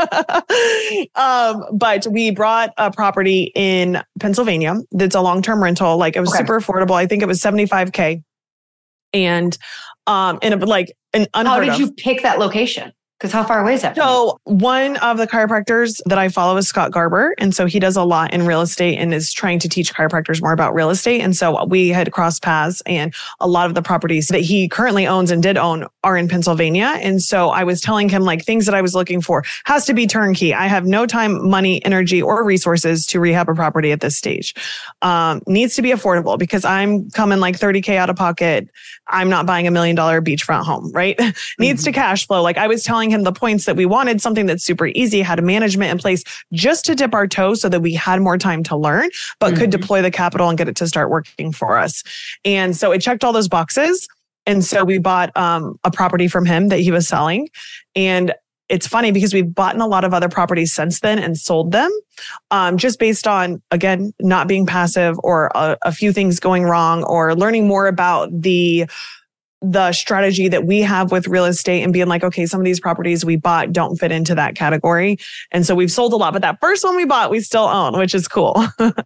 But we brought a property in Pennsylvania that's a long-term rental. Like it was super affordable. I think it was $75,000. And how did you pick that location? Because how far away is that? So one of the chiropractors that I follow is Scott Garber. And so he does a lot in real estate and is trying to teach chiropractors more about real estate. And so we had crossed paths, and a lot of the properties that he currently owns and did own are in Pennsylvania. And so I was telling him like things that I was looking for has to be turnkey. I have no time, money, energy, or resources to rehab a property at this stage. Needs to be affordable because I'm coming like $30K out of pocket. I'm not buying $1 million beachfront home, right? Needs to cash flow. Like I was telling him the points that we wanted, something that's super easy, had a management in place just to dip our toes so that we had more time to learn, but could deploy the capital and get it to start working for us. And so it checked all those boxes. And so we bought a property from him that he was selling. And it's funny because we've bought in a lot of other properties since then and sold them just based on, again, not being passive or a few things going wrong or learning more about the strategy that we have with real estate and being like, okay, some of these properties we bought don't fit into that category. And so we've sold a lot, but that first one we bought, we still own, which is cool.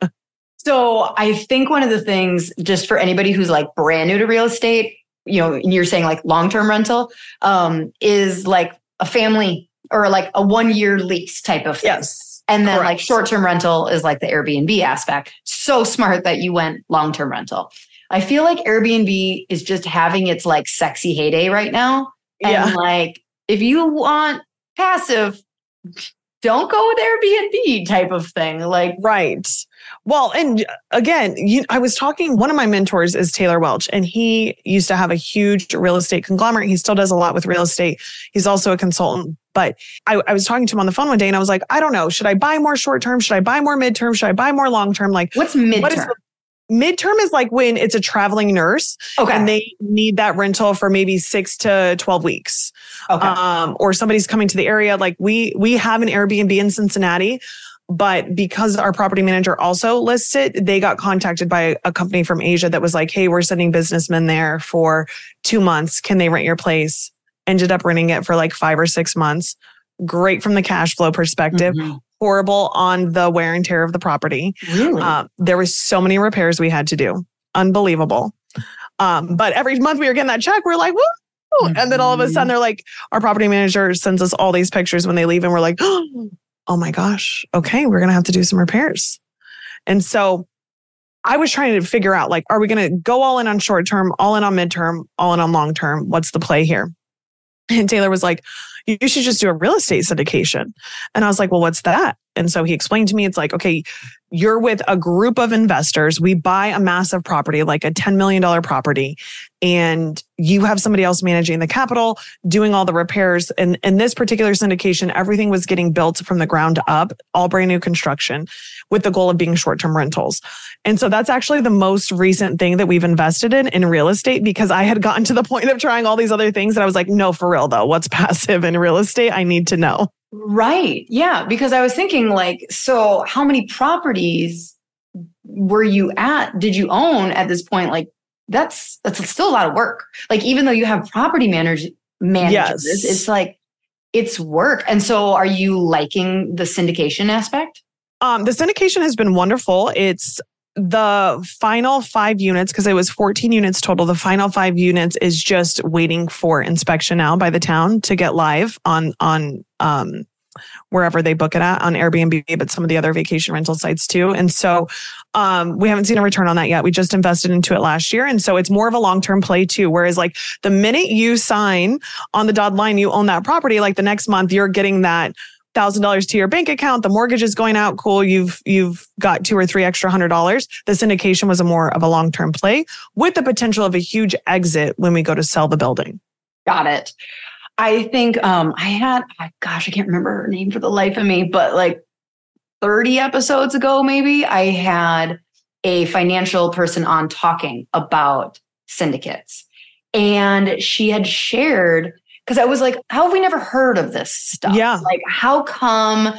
So I think one of the things, just for anybody who's like brand new to real estate, you know, you're saying like long-term rental, is like a family or like a 1-year lease type of thing. Yes. And then Correct. like short-term rental is like the Airbnb aspect. So smart that you went long-term rental. I feel like Airbnb is just having its like sexy heyday right now. And like, if you want passive, don't go with Airbnb type of thing. Like, right. Well, and again, I was talking, one of my mentors is Taylor Welch, and he used to have a huge real estate conglomerate. He still does a lot with real estate. He's also a consultant. But I was talking to him on the phone one day and I was like, I don't know. Should I buy more short-term? Should I buy more midterm? Should I buy more long-term? Like, what's midterm? Midterm is like when it's a traveling nurse and they need that rental for maybe 6 to 12 weeks. Okay. Or somebody's coming to the area. Like we have an Airbnb in Cincinnati, but because our property manager also lists it, they got contacted by a company from Asia that was like, hey, we're sending businessmen there for 2 months. Can they rent your place? Ended up renting it for like 5 or 6 months. Great from the cash flow perspective. Horrible on the wear and tear of the property. Really? There was so many repairs we had to do. Unbelievable. But every month we were getting that check. We're like, woo! And then all of a sudden they're like, our property manager sends us all these pictures when they leave and we're like, oh my gosh. Okay. We're going to have to do some repairs. And so I was trying to figure out like, are we going to go all in on short term, all in on midterm, all in on long term? What's the play here? And Taylor was like, you should just do a real estate syndication. And I was like, well, what's that? And so he explained to me, it's like, okay, you're with a group of investors. We buy a massive property, like a $10 million property, and you have somebody else managing the capital, doing all the repairs. And in this particular syndication, everything was getting built from the ground up, all brand new construction with the goal of being short-term rentals. And so that's actually the most recent thing that we've invested in real estate, because I had gotten to the point of trying all these other things. And I was like, no, for real though, what's passive in real estate? I need to know. Right. Yeah. Because I was thinking like, so how many properties did you own at this point? Like that's still a lot of work. Like, even though you have property managers, it's like, it's work. And so are you liking the syndication aspect? The syndication has been wonderful. It's the final 5 units, because it was 14 units total. The final 5 units is just waiting for inspection now by the town to get live on wherever they book it at, on Airbnb, but some of the other vacation rental sites too. And so we haven't seen a return on that yet. We just invested into it last year. And so it's more of a long-term play too. Whereas like the minute you sign on the dotted line, you own that property, like the next month you're getting that $1,000 to your bank account. The mortgage is going out. Cool. You've got $200 or $300 extra. The syndication was more of a long-term play with the potential of a huge exit when we go to sell the building. Got it. I think I can't remember her name for the life of me, but like 30 episodes ago, maybe I had a financial person on talking about syndicates. And she had shared, because I was like, how have we never heard of this stuff? Yeah. Like, how come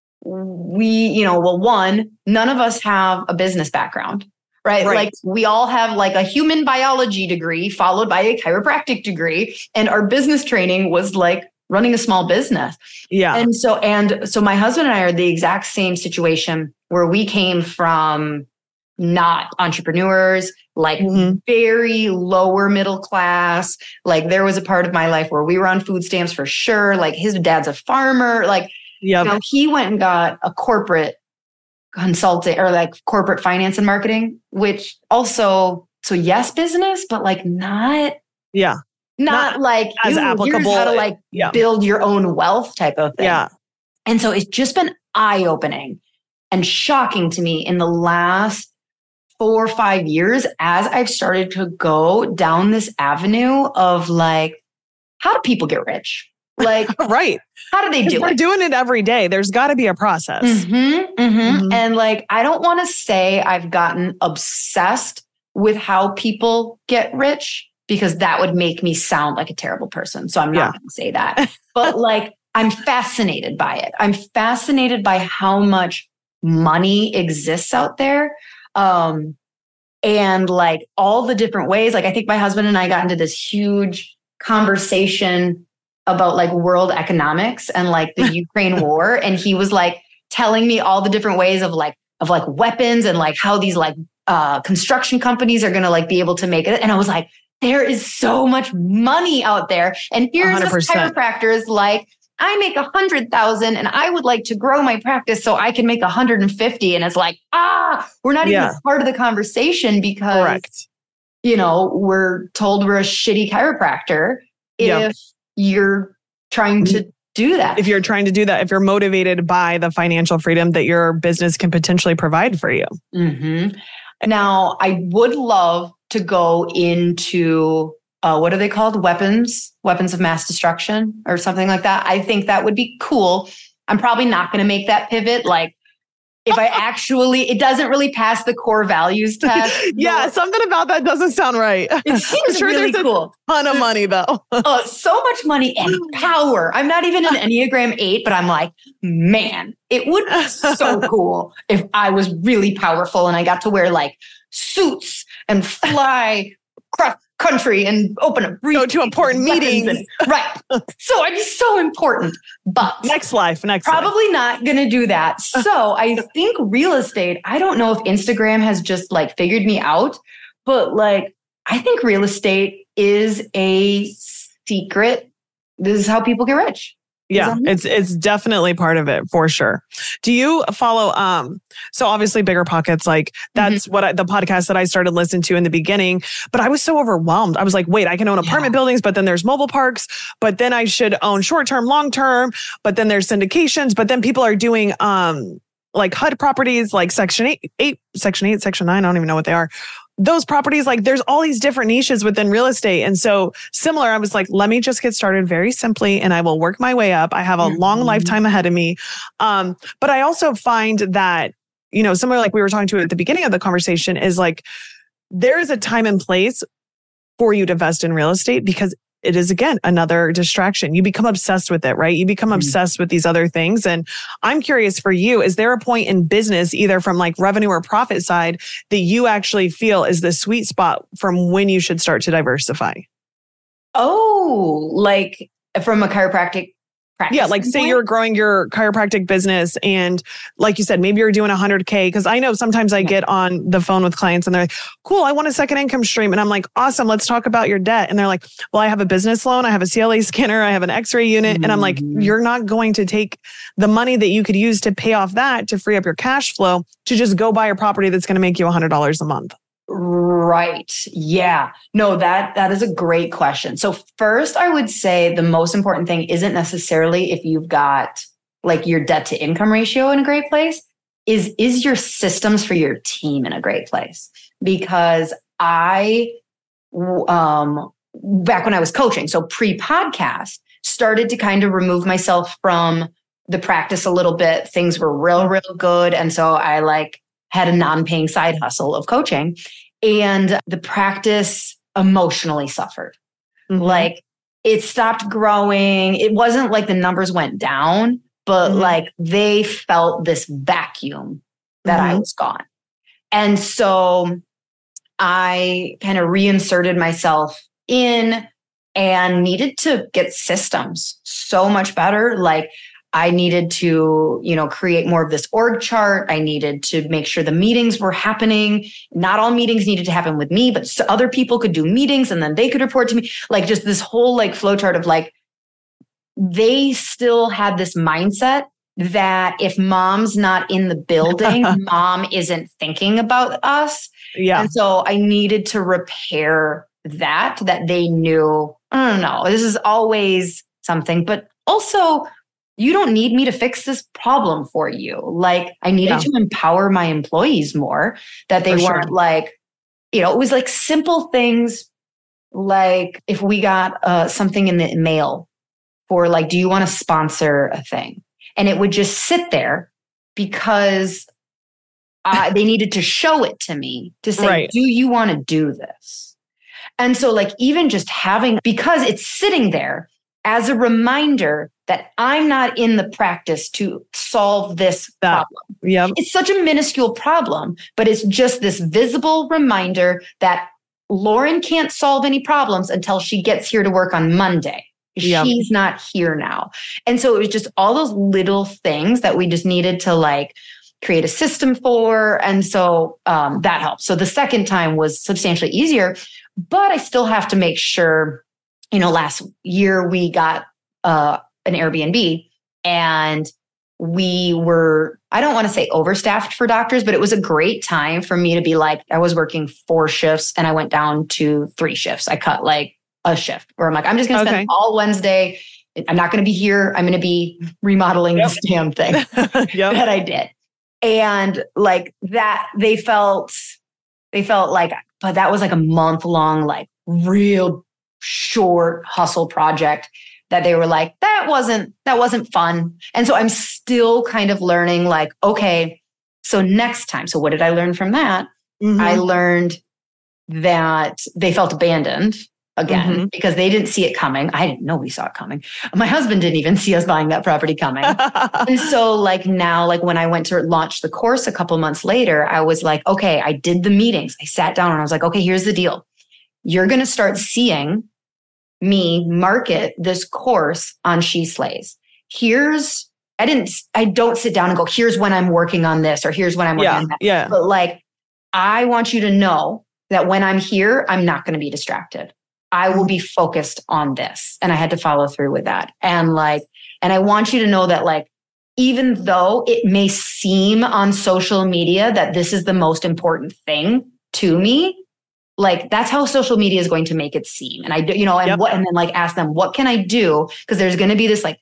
one, none of us have a business background. Right? Like we all have like a human biology degree followed by a chiropractic degree. And our business training was like running a small business. Yeah. And so my husband and I are the exact same situation where we came from not entrepreneurs, like very lower middle class. Like there was a part of my life where we were on food stamps for sure. Like his dad's a farmer. Like, he went and got a corporate consulting or like corporate finance and marketing, which also, so yes, business, but like not like as applicable. Here's how to like build your own wealth type of thing. Yeah. And so it's just been eye-opening and shocking to me in the last 4 or 5 years as I've started to go down this avenue of like, how do people get rich? Like, right. How do they do it? We're doing it every day. There's got to be a process. And like, I don't want to say I've gotten obsessed with how people get rich because that would make me sound like a terrible person. So I'm not going to say that. But like, I'm fascinated by it. I'm fascinated by how much money exists out there. And like all the different ways. Like, I think my husband and I got into this huge conversation about like world economics and like the Ukraine war. And he was like telling me all the different ways of like weapons and like how these like construction companies are going to like be able to make it. And I was like, there is so much money out there. And here's this chiropractors like, I make 100,000 and I would like to grow my practice so I can make 150. And it's like, we're not even part of the conversation because, we're told we're a shitty chiropractor if you're trying to do that. If you're trying to do that, if you're motivated by the financial freedom that your business can potentially provide for you. Now, I would love to go into what are they called? Weapons of mass destruction or something like that. I think that would be cool. I'm probably not going to make that pivot. Like if I actually, it doesn't really pass the core values test. Something about that doesn't sound right. It seems really cool. Ton of money though. So much money and power. I'm not even an Enneagram 8, but I'm like, man, it would be so cool if I was really powerful and I got to wear like suits and fly across country and open a brief. Go to important meetings. Right. So I'd be so important. But next life. Probably not going to do that. So I think real estate, I don't know if Instagram has just like figured me out, but like, I think real estate is a secret. This is how people get rich. Yeah, it's definitely part of it for sure. Do you follow, so obviously Bigger Pockets, like that's what the podcast that I started listening to in the beginning, but I was so overwhelmed. I was like, wait, I can own apartment buildings, but then there's mobile parks, but then I should own short-term, long-term, but then there's syndications, but then people are doing, like HUD properties, like Section 8, Section 9, I don't even know what they are. Those properties, like there's all these different niches within real estate. And so similar, I was like, let me just get started very simply and I will work my way up. I have a long lifetime ahead of me. But I also find that, similar like we were talking to at the beginning of the conversation is like, there is a time and place for you to invest in real estate because it is, again, another distraction. You become obsessed with it, right? You become obsessed with these other things. And I'm curious for you, is there a point in business, either from like revenue or profit side, that you actually feel is the sweet spot from when you should start to diversify? Oh, like from a chiropractic practice? Yeah, like say you're growing your chiropractic business and like you said, maybe you're doing 100K. Because I know sometimes I get on the phone with clients and they're like, cool, I want a second income stream. And I'm like, awesome, let's talk about your debt. And they're like, well, I have a business loan, I have a CLA scanner, I have an x-ray unit. And I'm like, you're not going to take the money that you could use to pay off that to free up your cash flow to just go buy a property that's going to make you $100 a month. Right. Yeah. No, that is a great question. So first, I would say the most important thing isn't necessarily if you've got like your debt to income ratio in a great place, is your systems for your team in a great place? Because I, back when I was coaching, so pre-podcast, started to kind of remove myself from the practice a little bit. Things were real good. And so I like had a non-paying side hustle of coaching, and the practice emotionally suffered. Like it stopped growing. It wasn't like the numbers went down, but like they felt this vacuum that I was gone. And so I kind of reinserted myself in and needed to get systems so much better. Like I needed to, create more of this org chart. I needed to make sure the meetings were happening. Not all meetings needed to happen with me, but other people could do meetings and then they could report to me. Like just this whole like flow chart of like, they still had this mindset that if mom's not in the building, mom isn't thinking about us. Yeah. And so I needed to repair that they knew, I don't know, this is always something, but also you don't need me to fix this problem for you. Like I needed to empower my employees more, that they weren't like, it was like simple things. Like if we got something in the mail for like, do you want to sponsor a thing? And it would just sit there because they needed to show it to me to say, do you want to do this? And so like even just having, because it's sitting there as a reminder that I'm not in the practice to solve this problem. Yep. It's such a minuscule problem, but it's just this visible reminder that Lauren can't solve any problems until she gets here to work on Monday. She's not here now. And so it was just all those little things that we just needed to like create a system for. And so that helped. So the second time was substantially easier, but I still have to make sure, last year we got an Airbnb and we were, I don't want to say overstaffed for doctors, but it was a great time for me to be like, I was working 4 shifts and I went down to 3 shifts. I cut like a shift where I'm like, I'm just going to spend all Wednesday. I'm not going to be here. I'm going to be remodeling this damn thing that I did. And like that, they felt like, but that was like a month-long, like real short hustle project that they were like, that wasn't fun. And so I'm still kind of learning like, okay, so next time. So what did I learn from that? Mm-hmm. I learned that they felt abandoned again, because they didn't see it coming. I didn't know we saw it coming. My husband didn't even see us buying that property coming. And so like now, like when I went to launch the course a couple months later, I was like, okay, I did the meetings. I sat down and I was like, okay, here's the deal. You're going to start seeing me market this course on She Slays. I don't sit down and go, here's when I'm working on this, or here's when I'm working on that. Yeah. But like, I want you to know that when I'm here, I'm not going to be distracted. I will be focused on this. And I had to follow through with that. And I want you to know that like, even though it may seem on social media that this is the most important thing to me, like that's how social media is going to make it seem. And and then like ask them, what can I do? Because there's going to be this like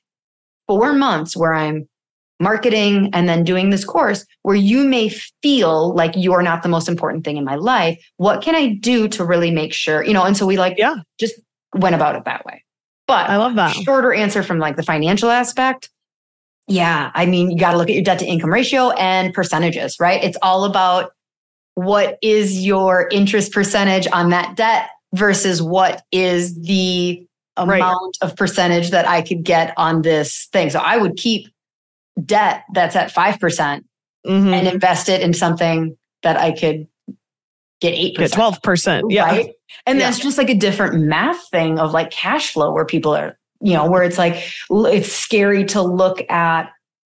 4 months where I'm marketing and then doing this course where you may feel like you're not the most important thing in my life. What can I do to really make sure, and so we just went about it that way. But I love that. Shorter answer from like the financial aspect. Yeah. I mean, you got to look at your debt to income ratio and percentages, right? It's all about what is your interest percentage on that debt versus what is the amount of percentage that I could get on this thing. So I would keep debt that's at 5% and invest it in something that I could get 8%. Get 12%. Yeah. Right. And that's just like a different math thing of like cash flow where people are, where it's like, it's scary to look at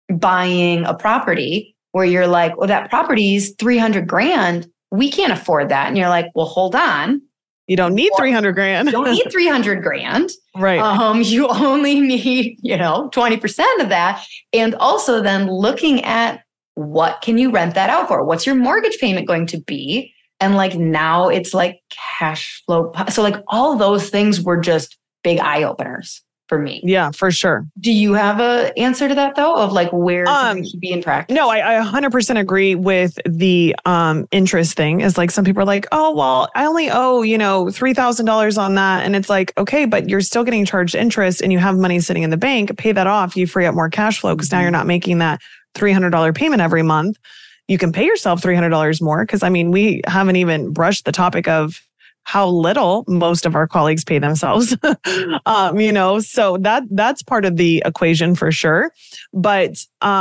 buying a property where you're like, well, that property's $300,000. We can't afford that. And you're like, well, hold on. You don't need $300,000. You don't need $300,000. Right. You only need, 20% of that. And also then looking at what can you rent that out for? What's your mortgage payment going to be? And like now it's like cash flow. So like all those things were just big eye openers for me. Yeah, for sure. Do you have an answer to that though? Of like where something should be in practice? No, I 100% agree with the interest thing. Is like some people are like, oh, well, I only owe, $3,000 on that. And it's like, okay, but you're still getting charged interest and you have money sitting in the bank, pay that off. You free up more cash flow because now you're not making that $300 payment every month. You can pay yourself $300 more. Cause I mean, we haven't even brushed the topic of how little most of our colleagues pay themselves, so that's part of the equation for sure. But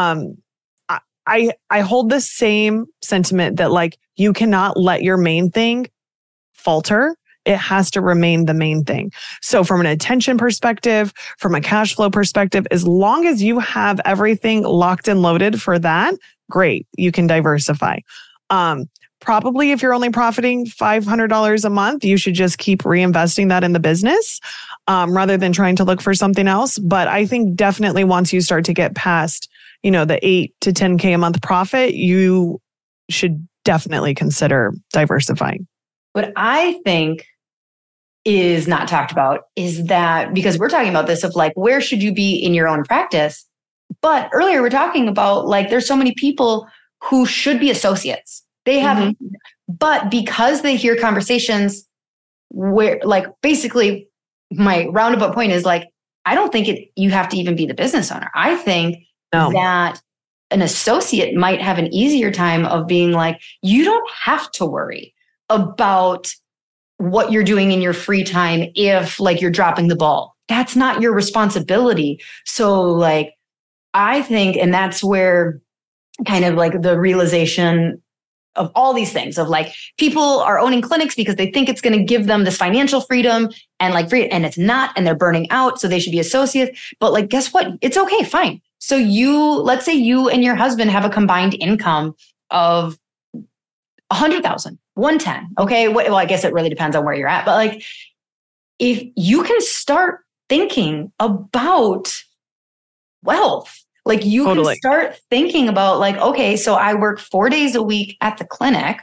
I hold the same sentiment that like you cannot let your main thing falter It has to remain the main thing. So from an attention perspective, from a cash flow perspective, as long as you have everything locked and loaded for that, great, you can diversify. Probably if you're only profiting $500 a month, you should just keep reinvesting that in the business rather than trying to look for something else. But I think definitely once you start to get past, the 8 to 10K a month profit, you should definitely consider diversifying. What I think is not talked about is that, because we're talking about this of like, where should you be in your own practice? But earlier we're talking about like, there's so many people who should be associates. They have, but because they hear conversations where like, basically my roundabout point is like, I don't think you have to even be the business owner. I think that an associate might have an easier time of being like, you don't have to worry about what you're doing in your free time if like you're dropping the ball. That's not your responsibility. So like, I think, and that's where kind of like the realization of all these things of like people are owning clinics because they think it's going to give them this financial freedom and like free, and it's not, and they're burning out. So they should be associates. But like, guess what? It's okay. Fine. So let's say you and your husband have a combined income of 100,000, 110. Okay. Well, I guess it really depends on where you're at, but like, if you can start thinking about wealth, like you can start thinking about like, okay, so I work 4 days a week at the clinic.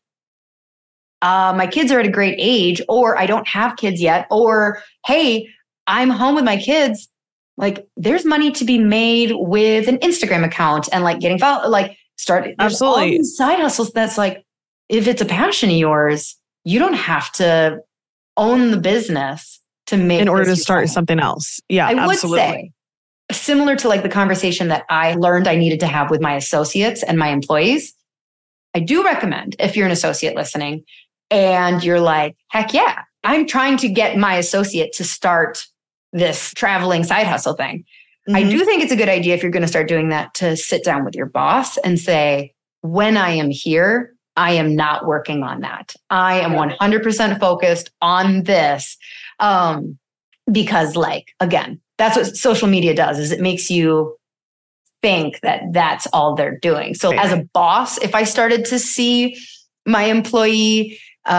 My kids are at a great age, or I don't have kids yet, or, hey, I'm home with my kids. Like there's money to be made with an Instagram account and like getting followed, like absolutely all these side hustles. That's like, if it's a passion of yours, you don't have to own the business to make in order to start something else. Yeah, I would say similar to like the conversation that I learned I needed to have with my associates and my employees. I do recommend if you're an associate listening and you're like, heck yeah, I'm trying to get my associate to start this traveling side hustle thing. I do think it's a good idea if you're going to start doing that to sit down with your boss and say, when I am here, I am not working on that. I am 100% focused on this. Because like, again, that's what social media does, is it makes you think that that's all they're doing. So as a boss, if I started to see my employee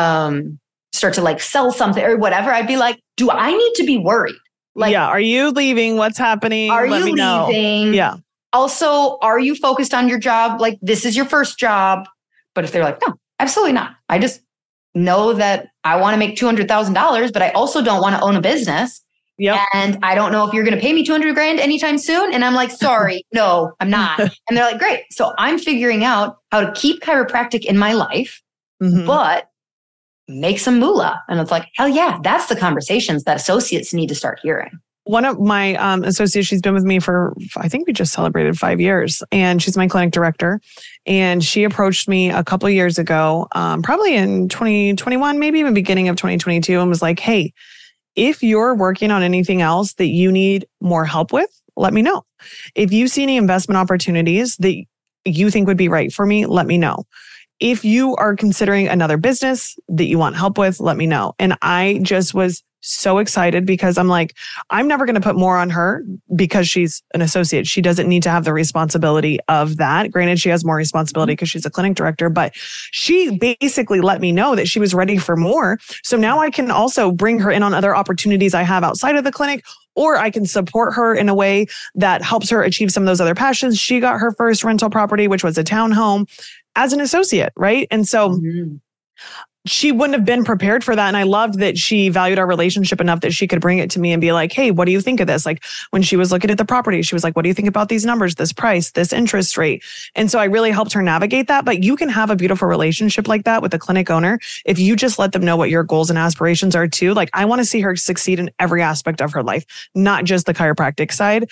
start to like sell something or whatever, I'd be like, do I need to be worried? Like, yeah. Are you leaving? What's happening? Let me know. Yeah. Also, are you focused on your job? Like this is your first job. But if they're like, no, absolutely not. I just know that I want to make $200,000, but I also don't want to own a business. Yep. And I don't know if you're going to pay me 200 grand anytime soon. And I'm like, sorry, no, I'm not. And they're like, great. So I'm figuring out how to keep chiropractic in my life, but make some moolah. And it's like, hell yeah, that's the conversations that associates need to start hearing. One of my associates, she's been with me for, I think we just celebrated 5 years, and she's my clinic director. And she approached me a couple of years ago, probably in 2021, maybe even beginning of 2022, and was like, hey, if you're working on anything else that you need more help with, let me know. If you see any investment opportunities that you think would be right for me, let me know. If you are considering another business that you want help with, let me know. And I just was so excited because I'm like, I'm never going to put more on her because she's an associate. She doesn't need to have the responsibility of that. Granted, she has more responsibility because she's a clinic director, but she basically let me know that she was ready for more. So now I can also bring her in on other opportunities I have outside of the clinic, or I can support her in a way that helps her achieve some of those other passions. She got her first rental property, which was a townhome, as an associate, right? And so she wouldn't have been prepared for that. And I loved that she valued our relationship enough that she could bring it to me and be like, hey, what do you think of this? Like when she was looking at the property, she was like, what do you think about these numbers, this price, this interest rate? And so I really helped her navigate that. But you can have a beautiful relationship like that with a clinic owner if you just let them know what your goals and aspirations are too. Like I want to see her succeed in every aspect of her life, not just the chiropractic side.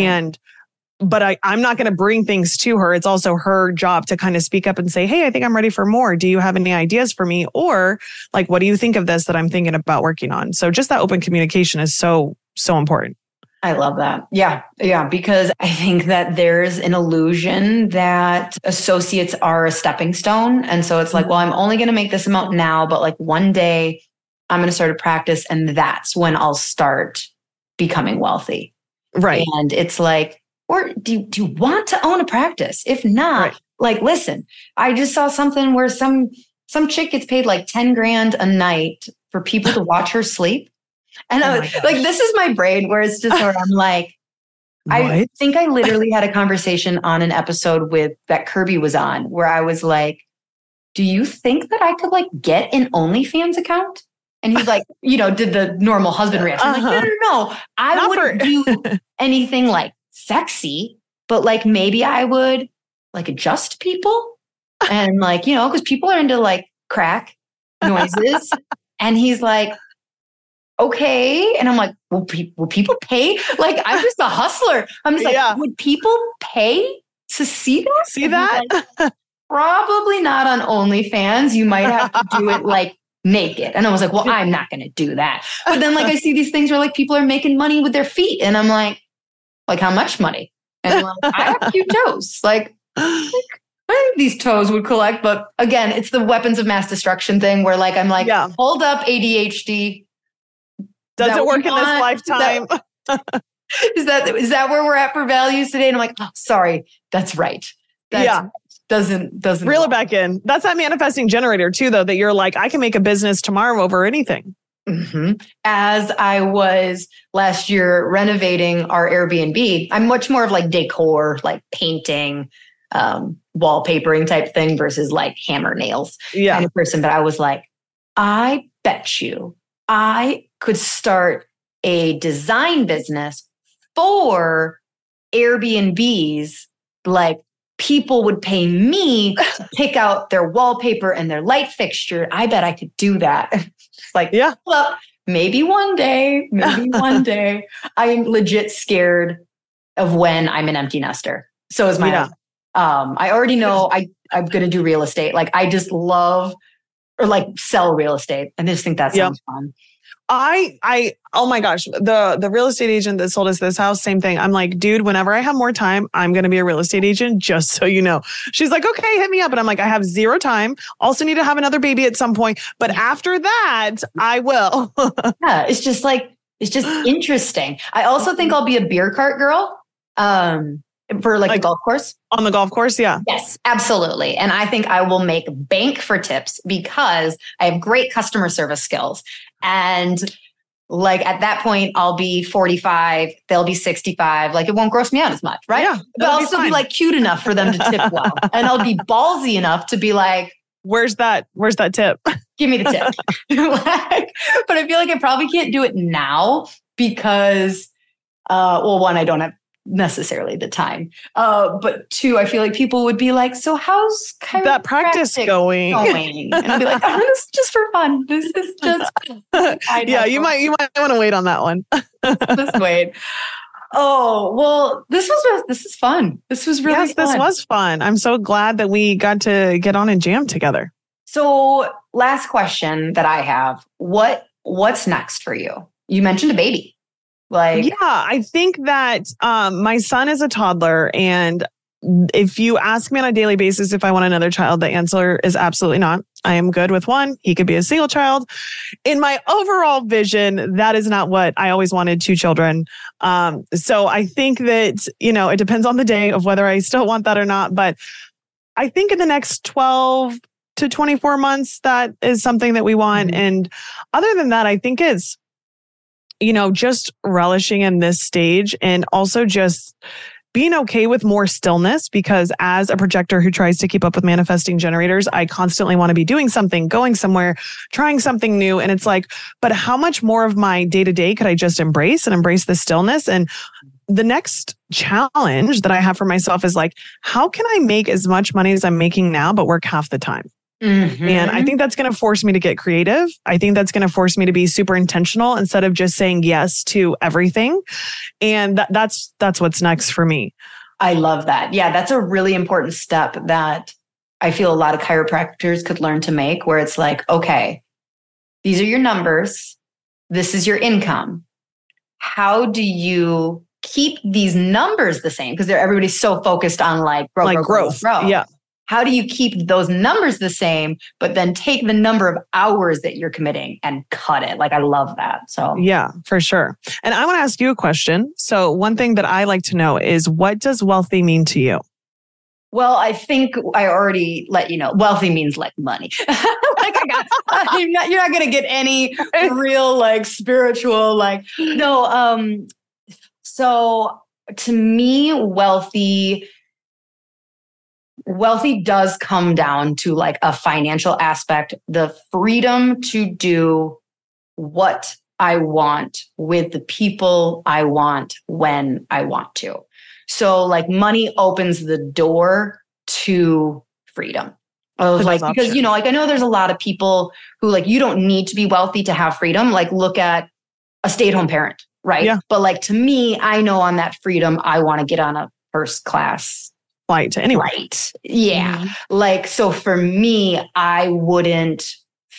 But I'm not going to bring things to her. It's also her job to kind of speak up and say, hey, I think I'm ready for more. Do you have any ideas for me? Or like, what do you think of this that I'm thinking about working on? So just that open communication is so, so important. I love that. Yeah. Because I think that there's an illusion that associates are a stepping stone. And so it's like, well, I'm only going to make this amount now, but like one day I'm going to start a practice and that's when I'll start becoming wealthy. Right. And it's like, or do you want to own a practice? If not, like, listen, I just saw something where some chick gets paid like 10 grand a night for people to watch her sleep. And I was like, this is my brain where it's just where I'm like, I think I literally had a conversation on an episode that Kirby was on where I was like, do you think that I could like get an OnlyFans account? And he's like, did the normal husband reaction. I'm like, no. I wouldn't do anything like sexy, but like maybe I would like adjust people and like, because people are into like crack noises. And he's like, okay. And I'm like, will people pay? Like, I'm just a hustler. I'm just like, would people pay to see that? See that? Like, probably not on OnlyFans. You might have to do it like naked. And I was like, well, I'm not going to do that. But then like, I see these things where like people are making money with their feet. And I'm like how much money? And like, I have cute toes. Like, I think these toes would collect. But again, it's the weapons of mass destruction thing where like, I'm like, hold up, ADHD. Does it work in this lifetime? Is that where we're at for values today? And I'm like, oh, sorry, that's right. Doesn't reel it back in. That's that manifesting generator too, though, that you're like, I can make a business tomorrow over anything. Mm-hmm. As I was last year renovating our Airbnb, I'm much more of like decor, like painting, wallpapering type thing versus like hammer nails kind of person. But I was like, I bet you I could start a design business for Airbnbs. Like people would pay me to pick out their wallpaper and their light fixture. I bet I could do that. It's like, well, maybe one day. I'm legit scared of when I'm an empty nester. So is my husband. I already know I'm going to do real estate. Like I just love or like sell real estate. And I just think that sounds fun. Oh my gosh, the real estate agent that sold us this house, same thing. I'm like, dude, whenever I have more time, I'm going to be a real estate agent, just so you know. She's like, okay, hit me up. And I'm like, I have zero time. Also need to have another baby at some point. But after that, I will. It's just interesting. I also think I'll be a beer cart girl. For like a golf course? On the golf course, yeah. Yes, absolutely. And I think I will make bank for tips because I have great customer service skills. And like at that point, I'll be 45, they'll be 65. Like it won't gross me out as much, right? Yeah, but I'll still be like cute enough for them to tip well. And I'll be ballsy enough to be like, Where's that tip? Give me the tip. But I feel like I probably can't do it now because, one, I don't have necessarily the time. But two, I feel like people would be like, so how's that practice going? And I'll be like, oh, this is just for fun. This is just you might want to wait on that one. Just wait. Oh, well, this is fun. This was really fun. This was fun. I'm so glad that we got to get on and jam together. So last question that I have, what's next for you? You mentioned a baby. I think that my son is a toddler, and if you ask me on a daily basis if I want another child, the answer is absolutely not. I am good with one. He could be a single child. In my overall vision, that is not what I always wanted, 2 children. So I think that, it depends on the day of whether I still want that or not. But I think in the next 12 to 24 months, that is something that we want. Mm-hmm. And other than that, I think it's, just relishing in this stage and also just being okay with more stillness, because as a projector who tries to keep up with manifesting generators, I constantly want to be doing something, going somewhere, trying something new. And it's like, but how much more of my day-to-day could I just embrace the stillness? And the next challenge that I have for myself is like, how can I make as much money as I'm making now, but work half the time? Mm-hmm. And I think that's going to force me to get creative. I think that's going to force me to be super intentional instead of just saying yes to everything. And that's what's next for me. I love that. Yeah, that's a really important step that I feel a lot of chiropractors could learn to make, where it's like, okay, these are your numbers. This is your income. How do you keep these numbers the same? Because everybody's so focused on growth. Yeah. how do you keep those numbers the same, but then take the number of hours that you're committing and cut it? Like, I love that. So yeah, for sure. And I want to ask you a question. So one thing that I like to know is, what does wealthy mean to you? Well, I think I already let you know. Wealthy means like money. You're not going to get any real like spiritual, like, no. So to me, wealthy does come down to like a financial aspect, the freedom to do what I want with the people I want when I want to. So like money opens the door to freedom. Because, like I know there's a lot of people who like, you don't need to be wealthy to have freedom. Like look at a stay-at-home parent, right? Yeah. But like to me, I know on that freedom, I want to get on a first class flight to anywhere. Yeah. Mm-hmm. Like, so for me, I wouldn't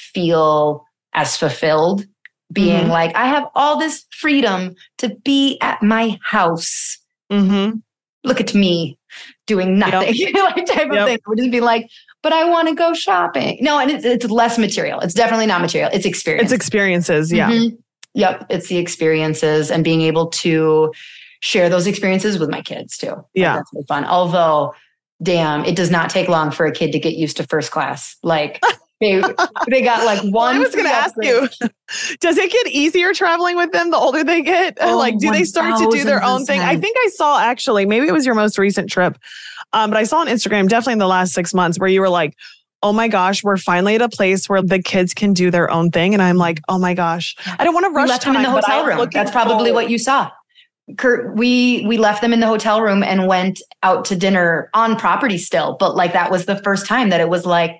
feel as fulfilled being like, I have all this freedom to be at my house. Mm-hmm. Look at me doing nothing, like type of thing. Would just be like, but I want to go shopping. No, and it's less material. It's definitely not material. It's experience. It's experiences. Yeah. Mm-hmm. Yep. It's the experiences and being able to share those experiences with my kids too. Yeah. That's really fun. Although, damn, it does not take long for a kid to get used to first class. Like they got like one. I was going to ask you, does it get easier traveling with them the older they get? Like, do they start to do their own thing? I think I saw actually, maybe it was your most recent trip, but I saw on Instagram, definitely in the last 6 months, where you were like, oh my gosh, we're finally at a place where the kids can do their own thing. And I'm like, oh my gosh, I don't want to rush left them in the hotel room. That's probably what you saw. Kurt, we left them in the hotel room and went out to dinner on property still. But like, that was the first time that it was like,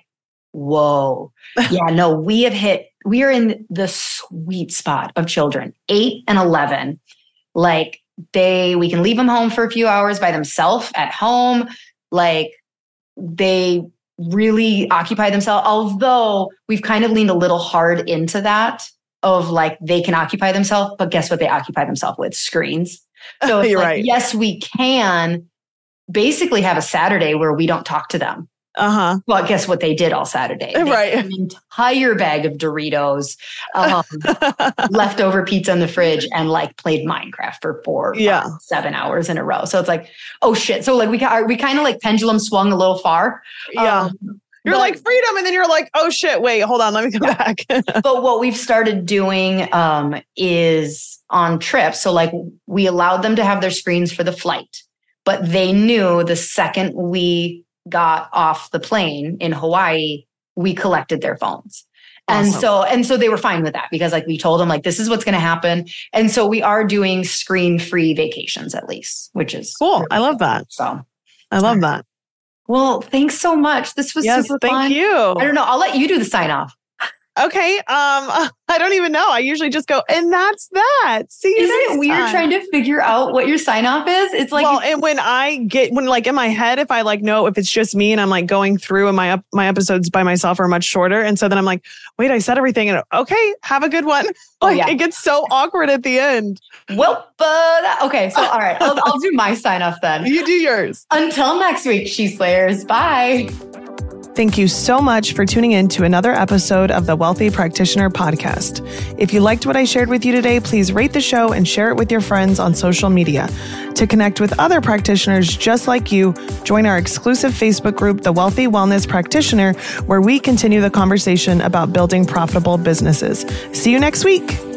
whoa. Yeah, no, we are in the sweet spot of children, 8 and 11. Like we can leave them home for a few hours by themselves at home. Like they really occupy themselves. Although we've kind of leaned a little hard into that of like, they can occupy themselves, but guess what they occupy themselves with? Screens. So it's like, right. Yes, we can basically have a Saturday where we don't talk to them. Uh-huh. Well, guess what they did all Saturday? They right. An entire bag of Doritos, leftover pizza in the fridge, and like played Minecraft for 4, 5, 7 hours in a row. So it's like, oh shit. So like we kind of like pendulum swung a little far. Yeah. You're like freedom. And then you're like, oh shit, wait, hold on. Let me come back. But what we've started doing is on trips. So like we allowed them to have their screens for the flight, but they knew the second we got off the plane in Hawaii, we collected their phones. Awesome. And so they were fine with that because like we told them like, this is what's going to happen. And so we are doing screen-free vacations at least, which is cool. I love that. So I love that. Well, thanks so much. This was super fun. Thank you. I don't know. I'll let you do the sign off. Okay. I don't even know. I usually just go, and that's that. See you Isn't it weird trying to figure out what your sign off is? It's like, well, and when like in my head, if I like know if it's just me and I'm like going through and my episodes by myself are much shorter. And so then I'm like, wait, I said everything. And okay, have a good one. It gets so awkward at the end. Well, but okay. So, all right, I'll do my sign off then. You do yours. Until next week, She Slayers. Bye. Thank you so much for tuning in to another episode of the Wealthy Practitioner Podcast. If you liked what I shared with you today, please rate the show and share it with your friends on social media. To connect with other practitioners just like you, join our exclusive Facebook group, The Wealthy Wellness Practitioner, where we continue the conversation about building profitable businesses. See you next week.